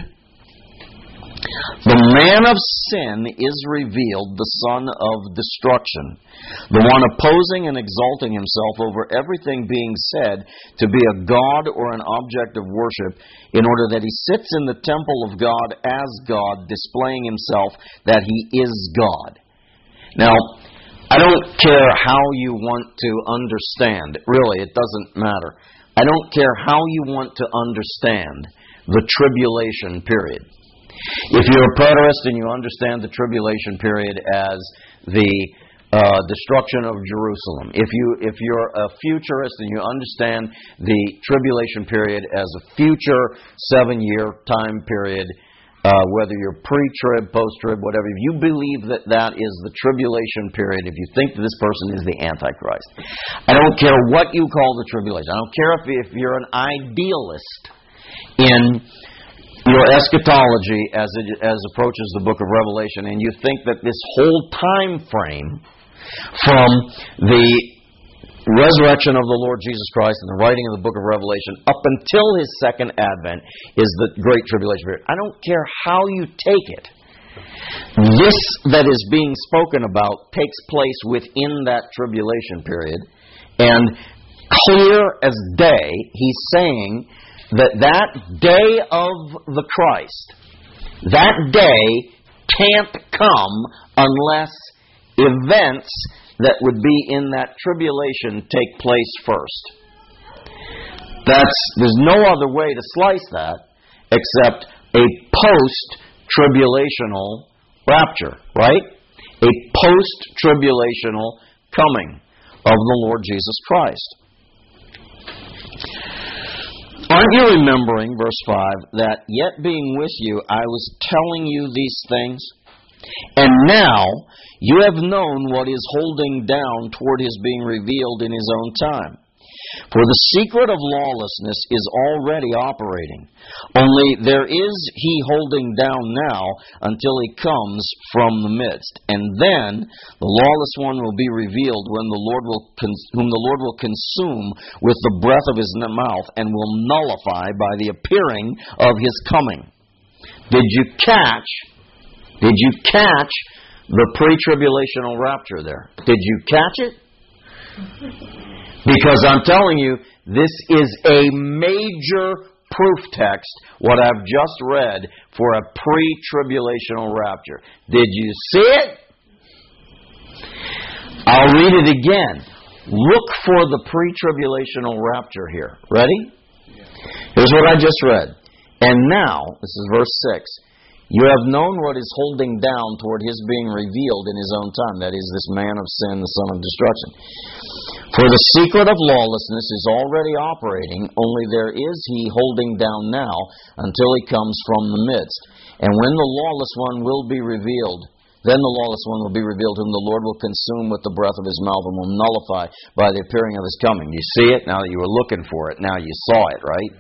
the man of sin is revealed, the son of destruction, the one opposing and exalting himself over everything being said to be a god or an object of worship, in order that he sits in the temple of God as God, displaying himself that he is God. Now, I don't care how you want to understand. Really, it doesn't matter. I don't care how you want to understand the tribulation period. If you're a preterist and you understand the tribulation period as the destruction of Jerusalem, if you're a futurist and you understand the tribulation period as a future 7-year time period, whether you're pre-trib, post-trib, whatever, if you believe that that is the tribulation period, if you think that this person is the Antichrist, I don't care what you call the tribulation. I don't care if you're an idealist in your eschatology as approaches the book of Revelation, and you think that this whole time frame from the resurrection of the Lord Jesus Christ and the writing of the book of Revelation up until his second advent is the great tribulation period. I don't care how you take it. This that is being spoken about takes place within that tribulation period, and clear as day, he's saying that day of the Christ, that day can't come unless events that would be in that tribulation take place first. There's no other way to slice that except a post-tribulational rapture, right? A post-tribulational coming of the Lord Jesus Christ. Aren't you remembering, verse 5, that yet being with you, I was telling you these things? And now you have known what is holding down toward his being revealed in his own time. For the secret of lawlessness is already operating. Only there is he holding down now until he comes from the midst. And then the lawless one will be revealed when whom the Lord will consume with the breath of his mouth and will nullify by the appearing of his coming. Did you catch the pre-tribulational rapture there? Did you catch it? Because I'm telling you, this is a major proof text, what I've just read, for a pre-tribulational rapture. Did you see it? I'll read it again. Look for the pre-tribulational rapture here. Ready? Here's what I just read. And now, this is verse 6, you have known what is holding down toward his being revealed in his own time. That is, this man of sin, the son of destruction. For the secret of lawlessness is already operating, only there is he holding down now until he comes from the midst. And when the lawless one will be revealed, then the lawless one will be revealed, whom the Lord will consume with the breath of his mouth and will nullify by the appearing of his coming. You see it? Now that you were looking for it, now you saw it, right?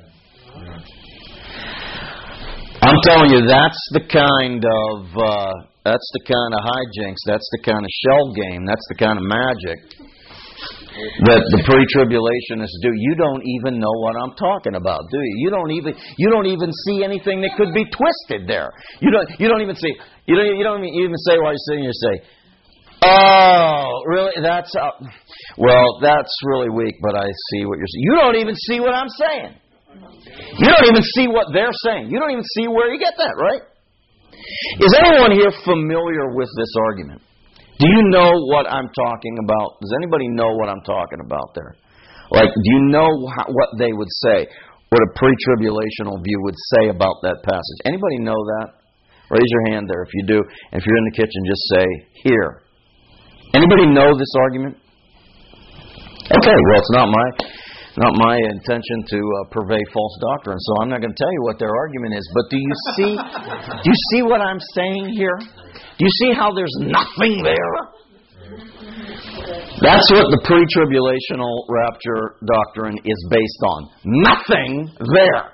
I'm telling you, that's the kind of hijinks, that's the kind of shell game, that's the kind of magic that the pre-tribulationists do. You don't even know what I'm talking about, do you? You don't even see anything that could be twisted there. You don't even see. You don't even say while you're sitting here. Say, "Oh, really? That's really weak." But I see what you're saying. You don't even see what I'm saying. You don't even see what they're saying. You don't even see where you get that, right? Is anyone here familiar with this argument? Do you know what I'm talking about? Does anybody know what I'm talking about there? Like, do you know what they would say, what a pre-tribulational view would say about that passage? Anybody know that? Raise your hand there if you do. And if you're in the kitchen, just say, here. Anybody know this argument? Okay, well, it's not my intention to purvey false doctrine, so I'm not going to tell you what their argument is. But do you see what I'm saying here? Do you see how there's nothing there? That's what the pre-tribulational rapture doctrine is based on. Nothing there.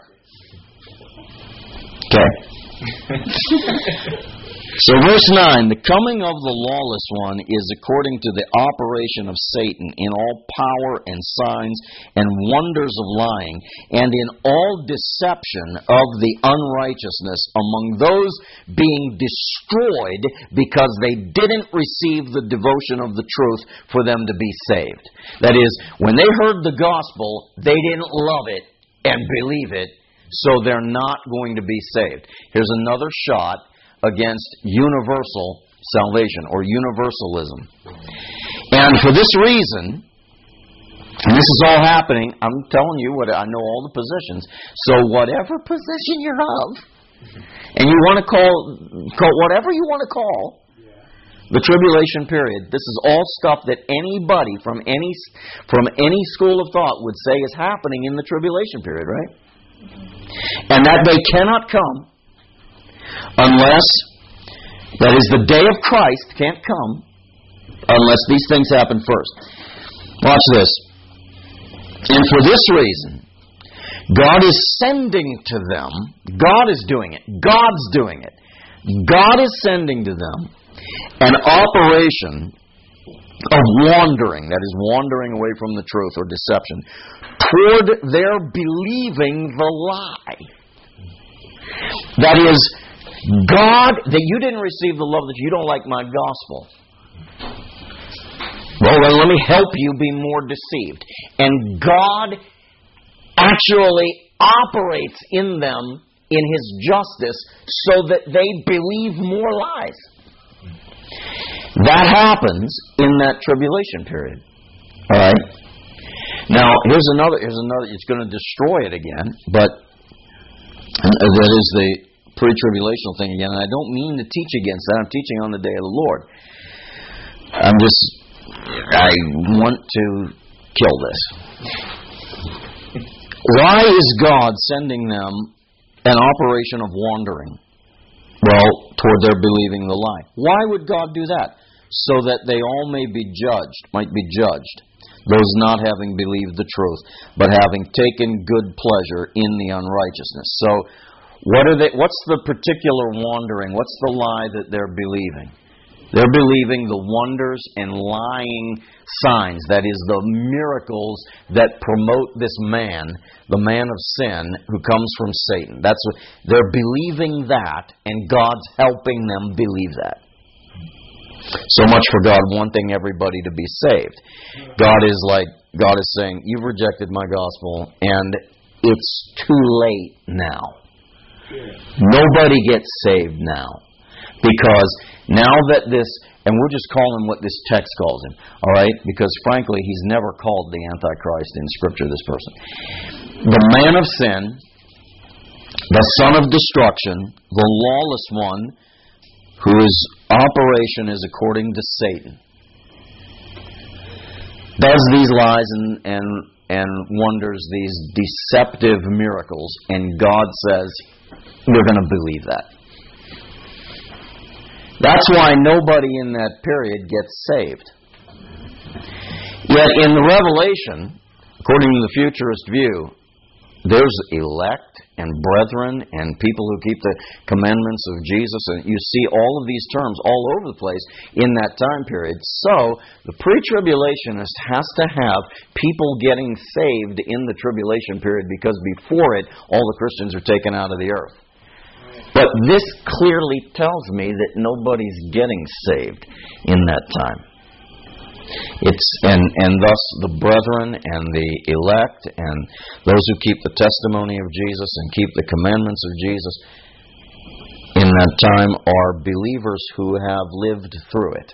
Okay. So verse 9, the coming of the lawless one is according to the operation of Satan in all power and signs and wonders of lying, and in all deception of the unrighteousness among those being destroyed because they didn't receive the devotion of the truth for them to be saved. That is, when they heard the gospel, they didn't love it and believe it, so they're not going to be saved. Here's another shot against universal salvation or universalism. And for this reason, and this is all happening, I'm telling you what I know all the positions. So whatever position you're of, and you want to call whatever you want to call the tribulation period, this is all stuff that anybody from any school of thought would say is happening in the tribulation period, right? And that they cannot come unless, that is, the day of Christ can't come unless these things happen first. Watch this. And for this reason, God is sending to them, God is doing it, God's doing it. God is sending to them an operation of wandering, that is, wandering away from the truth or deception, toward their believing the lie. That is, God, that you didn't receive the love, that you don't like my gospel. Well, then let me help you be more deceived. And God actually operates in them in His justice so that they believe more lies. That happens in that tribulation period. All right? Now, here's another, it's going to destroy it again, but that is the pre-tribulational thing again, and I don't mean to teach against that. I'm teaching on the day of the Lord. I want to kill this. Why is God sending them an operation of wandering? Well, toward their believing the lie. Why would God do that? So that they all might be judged, those not having believed the truth, but having taken good pleasure in the unrighteousness. So, what's the particular wandering? What's the lie that they're believing? They're believing the wonders and lying signs, that is, the miracles that promote this man, the man of sin, who comes from Satan. That's what they're believing that, and God's helping them believe that. So much for God wanting everybody to be saved. God is saying, you've rejected my gospel, and it's too late now. Nobody gets saved now. Because now that this, and we'll just call him what this text calls him, all right? Because frankly, he's never called the Antichrist in Scripture, this person. The man of sin the son of destruction, the lawless one, whose operation is according to Satan, does these lies and wonders, these deceptive miracles, and God says, you're going to believe that. That's why nobody in that period gets saved. Yet in the Revelation, according to the futurist view, there's elect and brethren and people who keep the commandments of Jesus, and you see all of these terms all over the place in that time period. So the pre-tribulationist has to have people getting saved in the tribulation period, because before it, all the Christians are taken out of the earth. But this clearly tells me that nobody's getting saved in that time. And thus the brethren and the elect and those who keep the testimony of Jesus and keep the commandments of Jesus in that time are believers who have lived through it.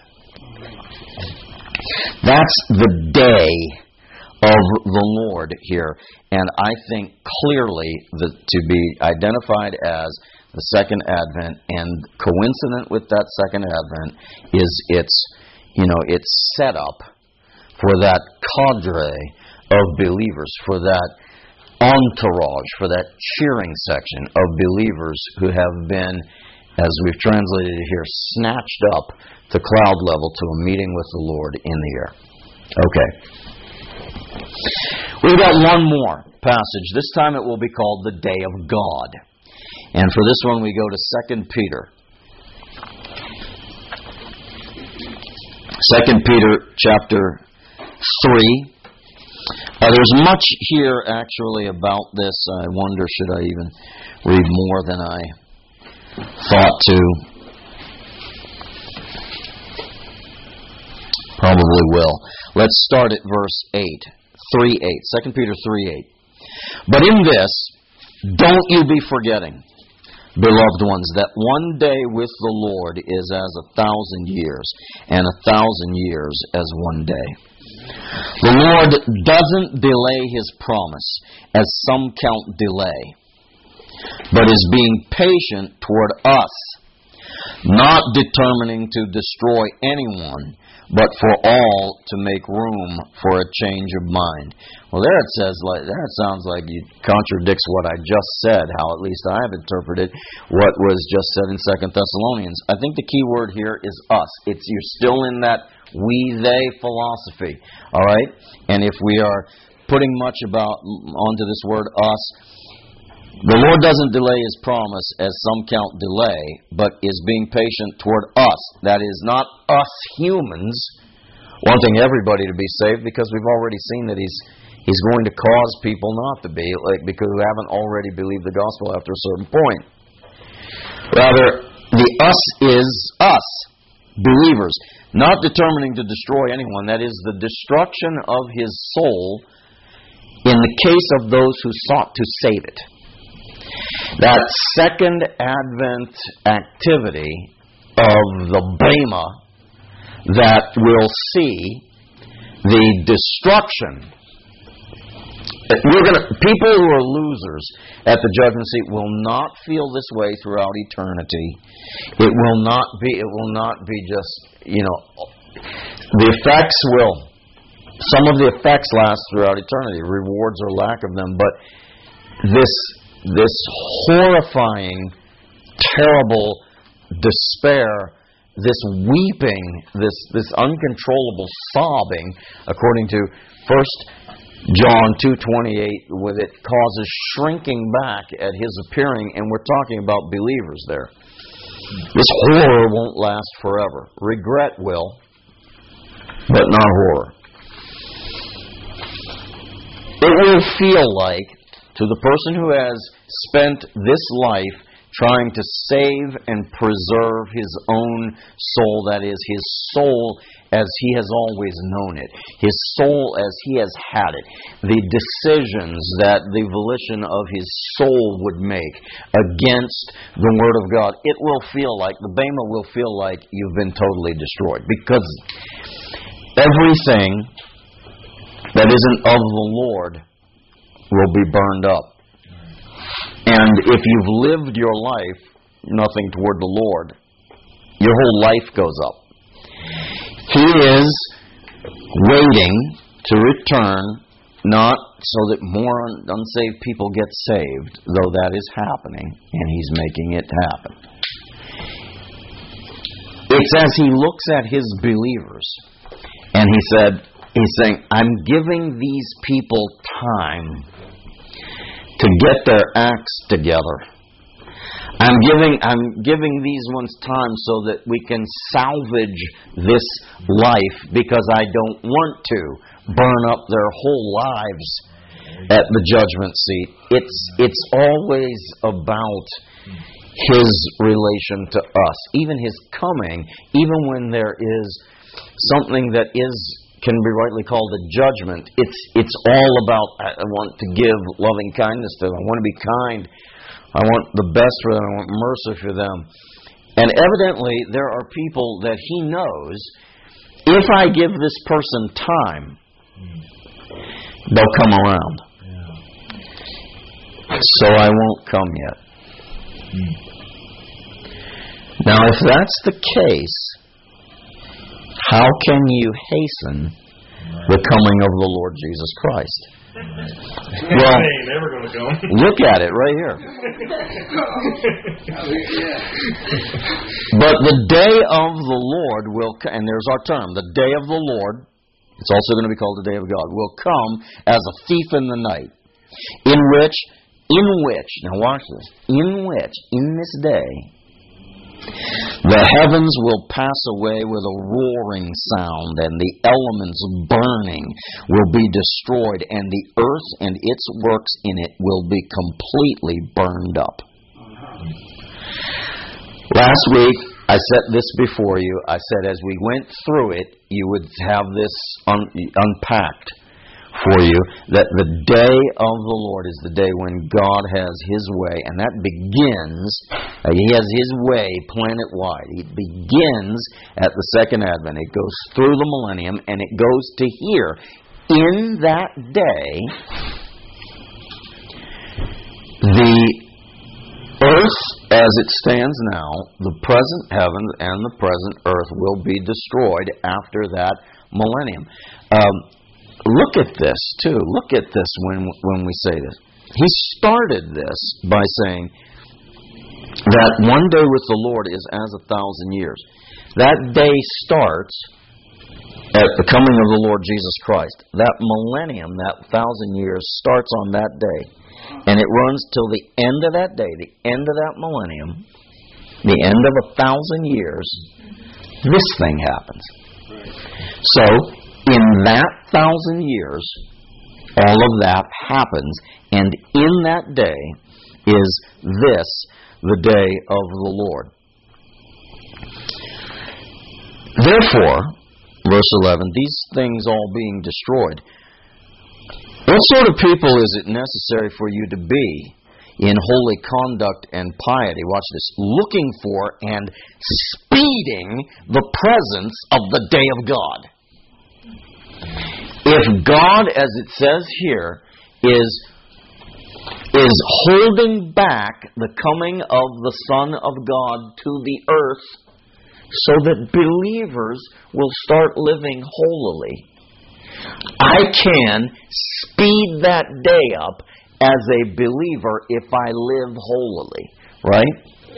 That's the day of the Lord here, and I think clearly to be identified as the second advent, and coincident with that second advent is its setup for that cadre of believers, for that entourage, for that cheering section of believers who have been, as we've translated it here, snatched up to cloud level to a meeting with the Lord in the air. Okay. We've got one more passage. This time it will be called the Day of God. And for this one we go to 2 Peter. 2 Peter chapter 3. There's much here actually about this. I wonder, should I even read more than I thought to? Probably will. Let's start at verse 8. 3:8. 2 Peter 3:8. But in this, don't you be forgetting, beloved ones, that one day with the Lord is as 1,000 years, and 1,000 years as one day. The Lord doesn't delay His promise, as some count delay, but is being patient toward us, not determining to destroy anyone, but for all to make room for a change of mind. Well, there it says, there it sounds like it contradicts what I just said, how at least I have interpreted what was just said in 2 Thessalonians. I think the key word here is us. You're still in that we-they philosophy, all right? And if we are putting much onto this word us, the Lord doesn't delay His promise, as some count delay, but is being patient toward us. That is, not us humans wanting everybody to be saved, because we've already seen that He's going to cause people not to be, because who haven't already believed the gospel after a certain point. Rather, the us is us, believers, not determining to destroy anyone. That is, the destruction of his soul in the case of those who sought to save it. That second advent activity of the Bema that will see the destruction. People who are losers at the judgment seat will not feel this way throughout eternity. It will not be just, the effects will. Some of the effects last throughout eternity, rewards or lack of them, but this horrifying, terrible despair, this weeping, this uncontrollable sobbing, according to 1 John 2:28, with it causes shrinking back at His appearing, and we're talking about believers there. This horror won't last forever. Regret will, but not horror. It will feel like, to the person who has spent this life trying to save and preserve his own soul, that is, his soul as he has always known it, his soul as he has had it, the decisions that the volition of his soul would make against the Word of God, it will feel like, the Bema will feel like you've been totally destroyed, because everything that isn't of the Lord will be burned up. And if you've lived your life nothing toward the Lord, your whole life goes up. He is waiting to return, not so that more unsaved people get saved, though that is happening, and He's making it happen. It's as He looks at His believers, and He's saying, I'm giving these people time to get their acts together. I'm giving these ones time so that we can salvage this life, because I don't want to burn up their whole lives at the judgment seat. It's always about His relation to us, even His coming, even when there is something that can be rightly called a judgment. It's all about, I want to give loving kindness to them. I want to be kind. I want the best for them. I want mercy for them. And evidently, there are people that He knows, if I give this person time, they'll come around. So I won't come yet. Now, if that's the case, how can you hasten the coming of the Lord Jesus Christ? Well, ain't never going to come. Look at it right here. But the day of the Lord will, and there's our term, the day of the Lord, it's also going to be called the day of God, will come as a thief in the night, in which, now watch this, in this day, the heavens will pass away with a roaring sound, and the elements burning will be destroyed, and the earth and its works in it will be completely burned up. Last week, I set this before you. I said as we went through it, you would have this unpacked for you, that the day of the Lord is the day when God has His way, and that begins, He has His way planet-wide. It begins at the second advent. It goes through the millennium, and it goes to here. In that day, the earth as it stands now, the present heavens and the present earth will be destroyed after that millennium. Look at this, too. Look at this when we say this. He started this by saying that one day with the Lord is as 1,000 years. That day starts at the coming of the Lord Jesus Christ. That millennium, that 1,000 years, starts on that day. And it runs till the end of that day, the end of that millennium, the end of 1,000 years, this thing happens. So, in that 1,000 years, all of that happens, and in that day is this, the day of the Lord. Therefore, verse 11, these things all being destroyed, what sort of people is it necessary for you to be in holy conduct and piety? Watch this. Looking for and speeding the presence of the day of God. If God, as it says here, is holding back the coming of the Son of God to the earth so that believers will start living holily, I can speed that day up as a believer if I live holily, right?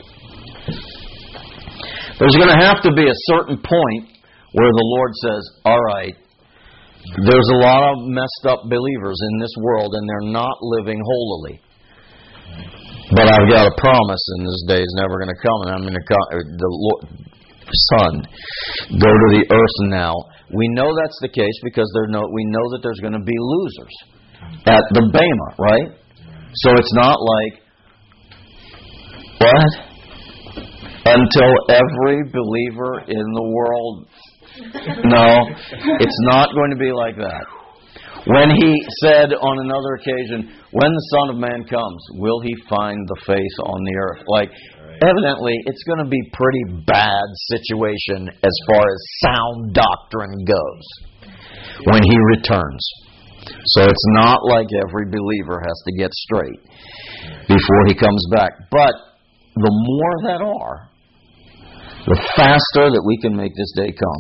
There's going to have to be a certain point where the Lord says, all right, there's a lot of messed up believers in this world, and they're not living holily. But I've got a promise, and this day is never going to come, and I'm going to come. The Lord, Son, go to the earth now. We know that's the case because we know that there's going to be losers at the Bema, right? So it's not like, what? Until every believer in the world. No, it's not going to be like that. When He said on another occasion, when the Son of Man comes, will He find the face on the earth? Like, evidently, it's going to be a pretty bad situation as far as sound doctrine goes when He returns. So it's not like every believer has to get straight before he comes back. But the more that are, the faster that we can make this day come.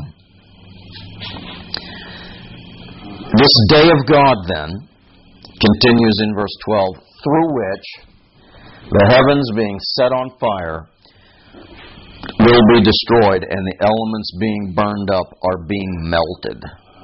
This day of God, then, continues in verse 12, through which the heavens being set on fire will be destroyed, and the elements being burned up are being melted.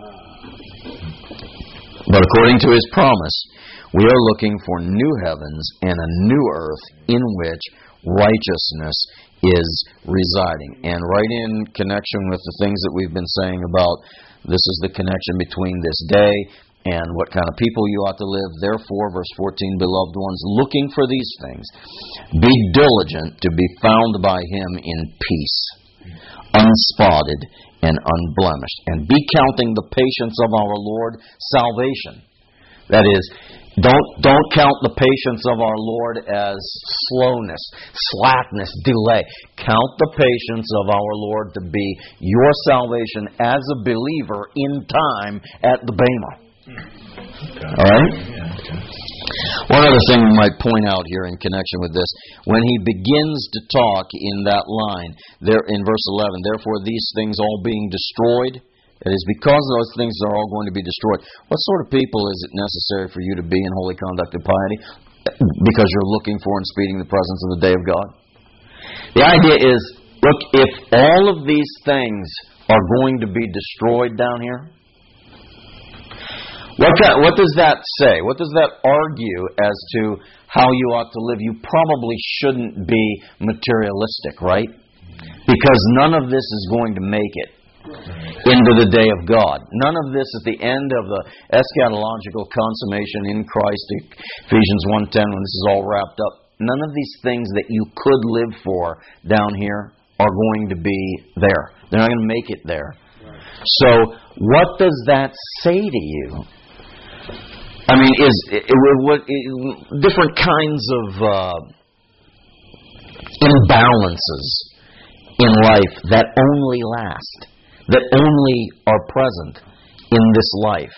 But according to His promise, we are looking for new heavens and a new earth in which righteousness is residing. And right in connection with the things that we've been saying about this is the connection between this day and what kind of people you ought to live. Therefore, verse 14, beloved ones, looking for these things, be diligent to be found by Him in peace, unspotted and unblemished, and be counting the patience of our Lord salvation. That is, don't count the patience of our Lord as slowness, slackness, delay. Count the patience of our Lord to be your salvation as a believer in time at the Bema. All right? One other thing we might point out here in connection with this, when he begins to talk in that line, there in verse 11, therefore these things all being destroyed, it is because those things are all going to be destroyed. What sort of people is it necessary for you to be in holy conduct and piety? Because you're looking for and speeding the presence of the day of God. The idea is, look, if all of these things are going to be destroyed down here, what does that say? What does that argue as to how you ought to live? You probably shouldn't be materialistic, right? Because none of this is going to make it into the day of God. None of this is the end of the eschatological consummation in Christ, Ephesians 1:10, when this is all wrapped up. None of these things that you could live for down here are going to be there. They're not going to make it there. So, what does that say to you? I mean, different kinds of imbalances in life that only last, that only are present in this life.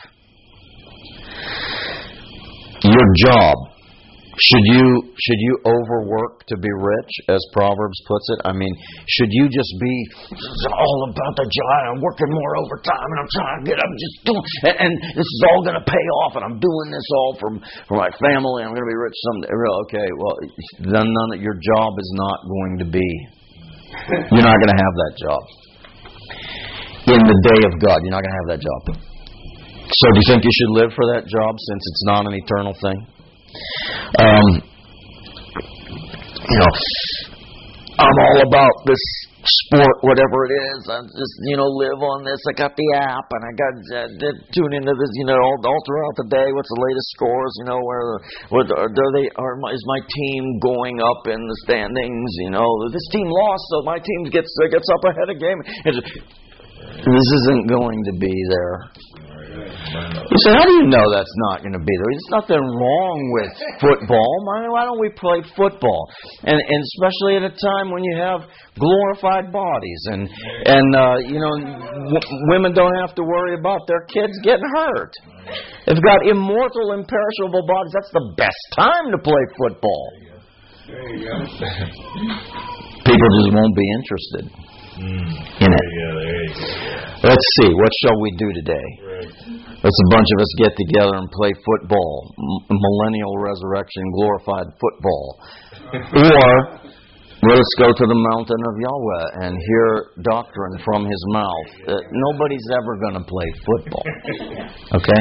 Your job. Should you overwork to be rich, as Proverbs puts it? I mean, should you just be all about the job? I'm working more overtime, and I'm trying to I'm just doing, and this is all going to pay off, and I'm doing this all for my family. I'm going to be rich someday. Okay, well, then your job is not going to be. You're not going to have that job in the day of God. You're not going to have that job. So, do you think you should live for that job since it's not an eternal thing? I'm all about this sport, whatever it is. I just, live on this. I got the app, and I got tune into this, all throughout the day. What's the latest scores? Is my team going up in the standings? This team lost, so my team gets up ahead of game. This isn't going to be there. You say, how do you know that's not going to be there? There's nothing wrong with football. Why don't we play football? And especially at a time when you have glorified bodies and women don't have to worry about their kids getting hurt. They've got immortal, imperishable bodies. That's the best time to play football. There you go. People just won't be interested in it. Let's see. What shall we do today? Let's a bunch of us get together and play football. Millennial resurrection, glorified football. Or let's go to the mountain of Yahweh and hear doctrine from His mouth. Nobody's ever going to play football. Okay?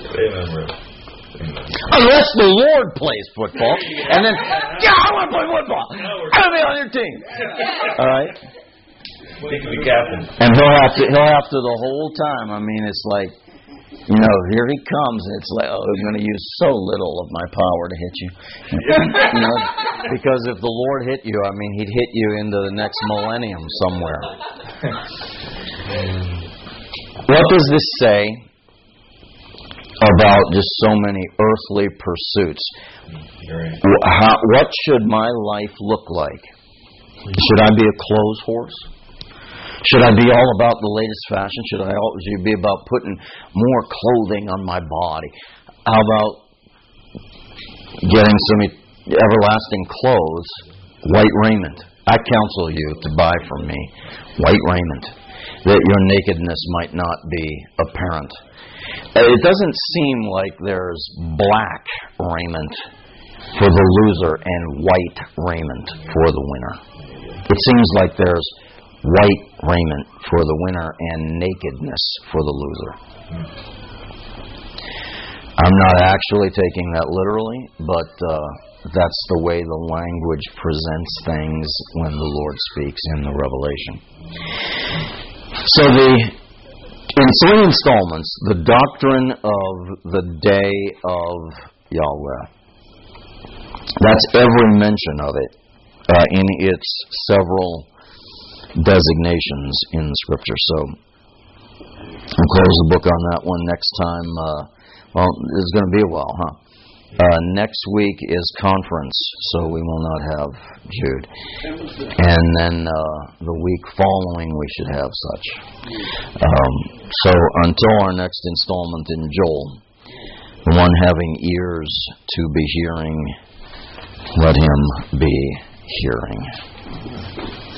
Unless the Lord plays football. And then, I want to play football. I want to be on your team. All right? Be captain. And he'll have to the whole time. I mean, it's like, here he comes. It's like, I'm going to use so little of my power to hit you. Because if the Lord hit you, I mean, He'd hit you into the next millennium somewhere. What does this say about just so many earthly pursuits? What should my life look like? Should I be a clothes horse? Should I be all about the latest fashion? Should I always be about putting more clothing on my body? How about getting some everlasting clothes, white raiment? I counsel you to buy from me white raiment, that your nakedness might not be apparent. It doesn't seem like there's black raiment for the loser and white raiment for the winner. It seems like there's white raiment for the winner and nakedness for the loser. I'm not actually taking that literally, but that's the way the language presents things when the Lord speaks in the Revelation. So in 3 installments, the doctrine of the day of Yahweh. That's every mention of it in its several designations in the Scripture. So we'll close the book on that one next time. Well, it's going to be a while, huh? Next week is conference, so we will not have Jude. And then the week following we should have such. So until our next installment in Joel, the one having ears to be hearing, let him be hearing.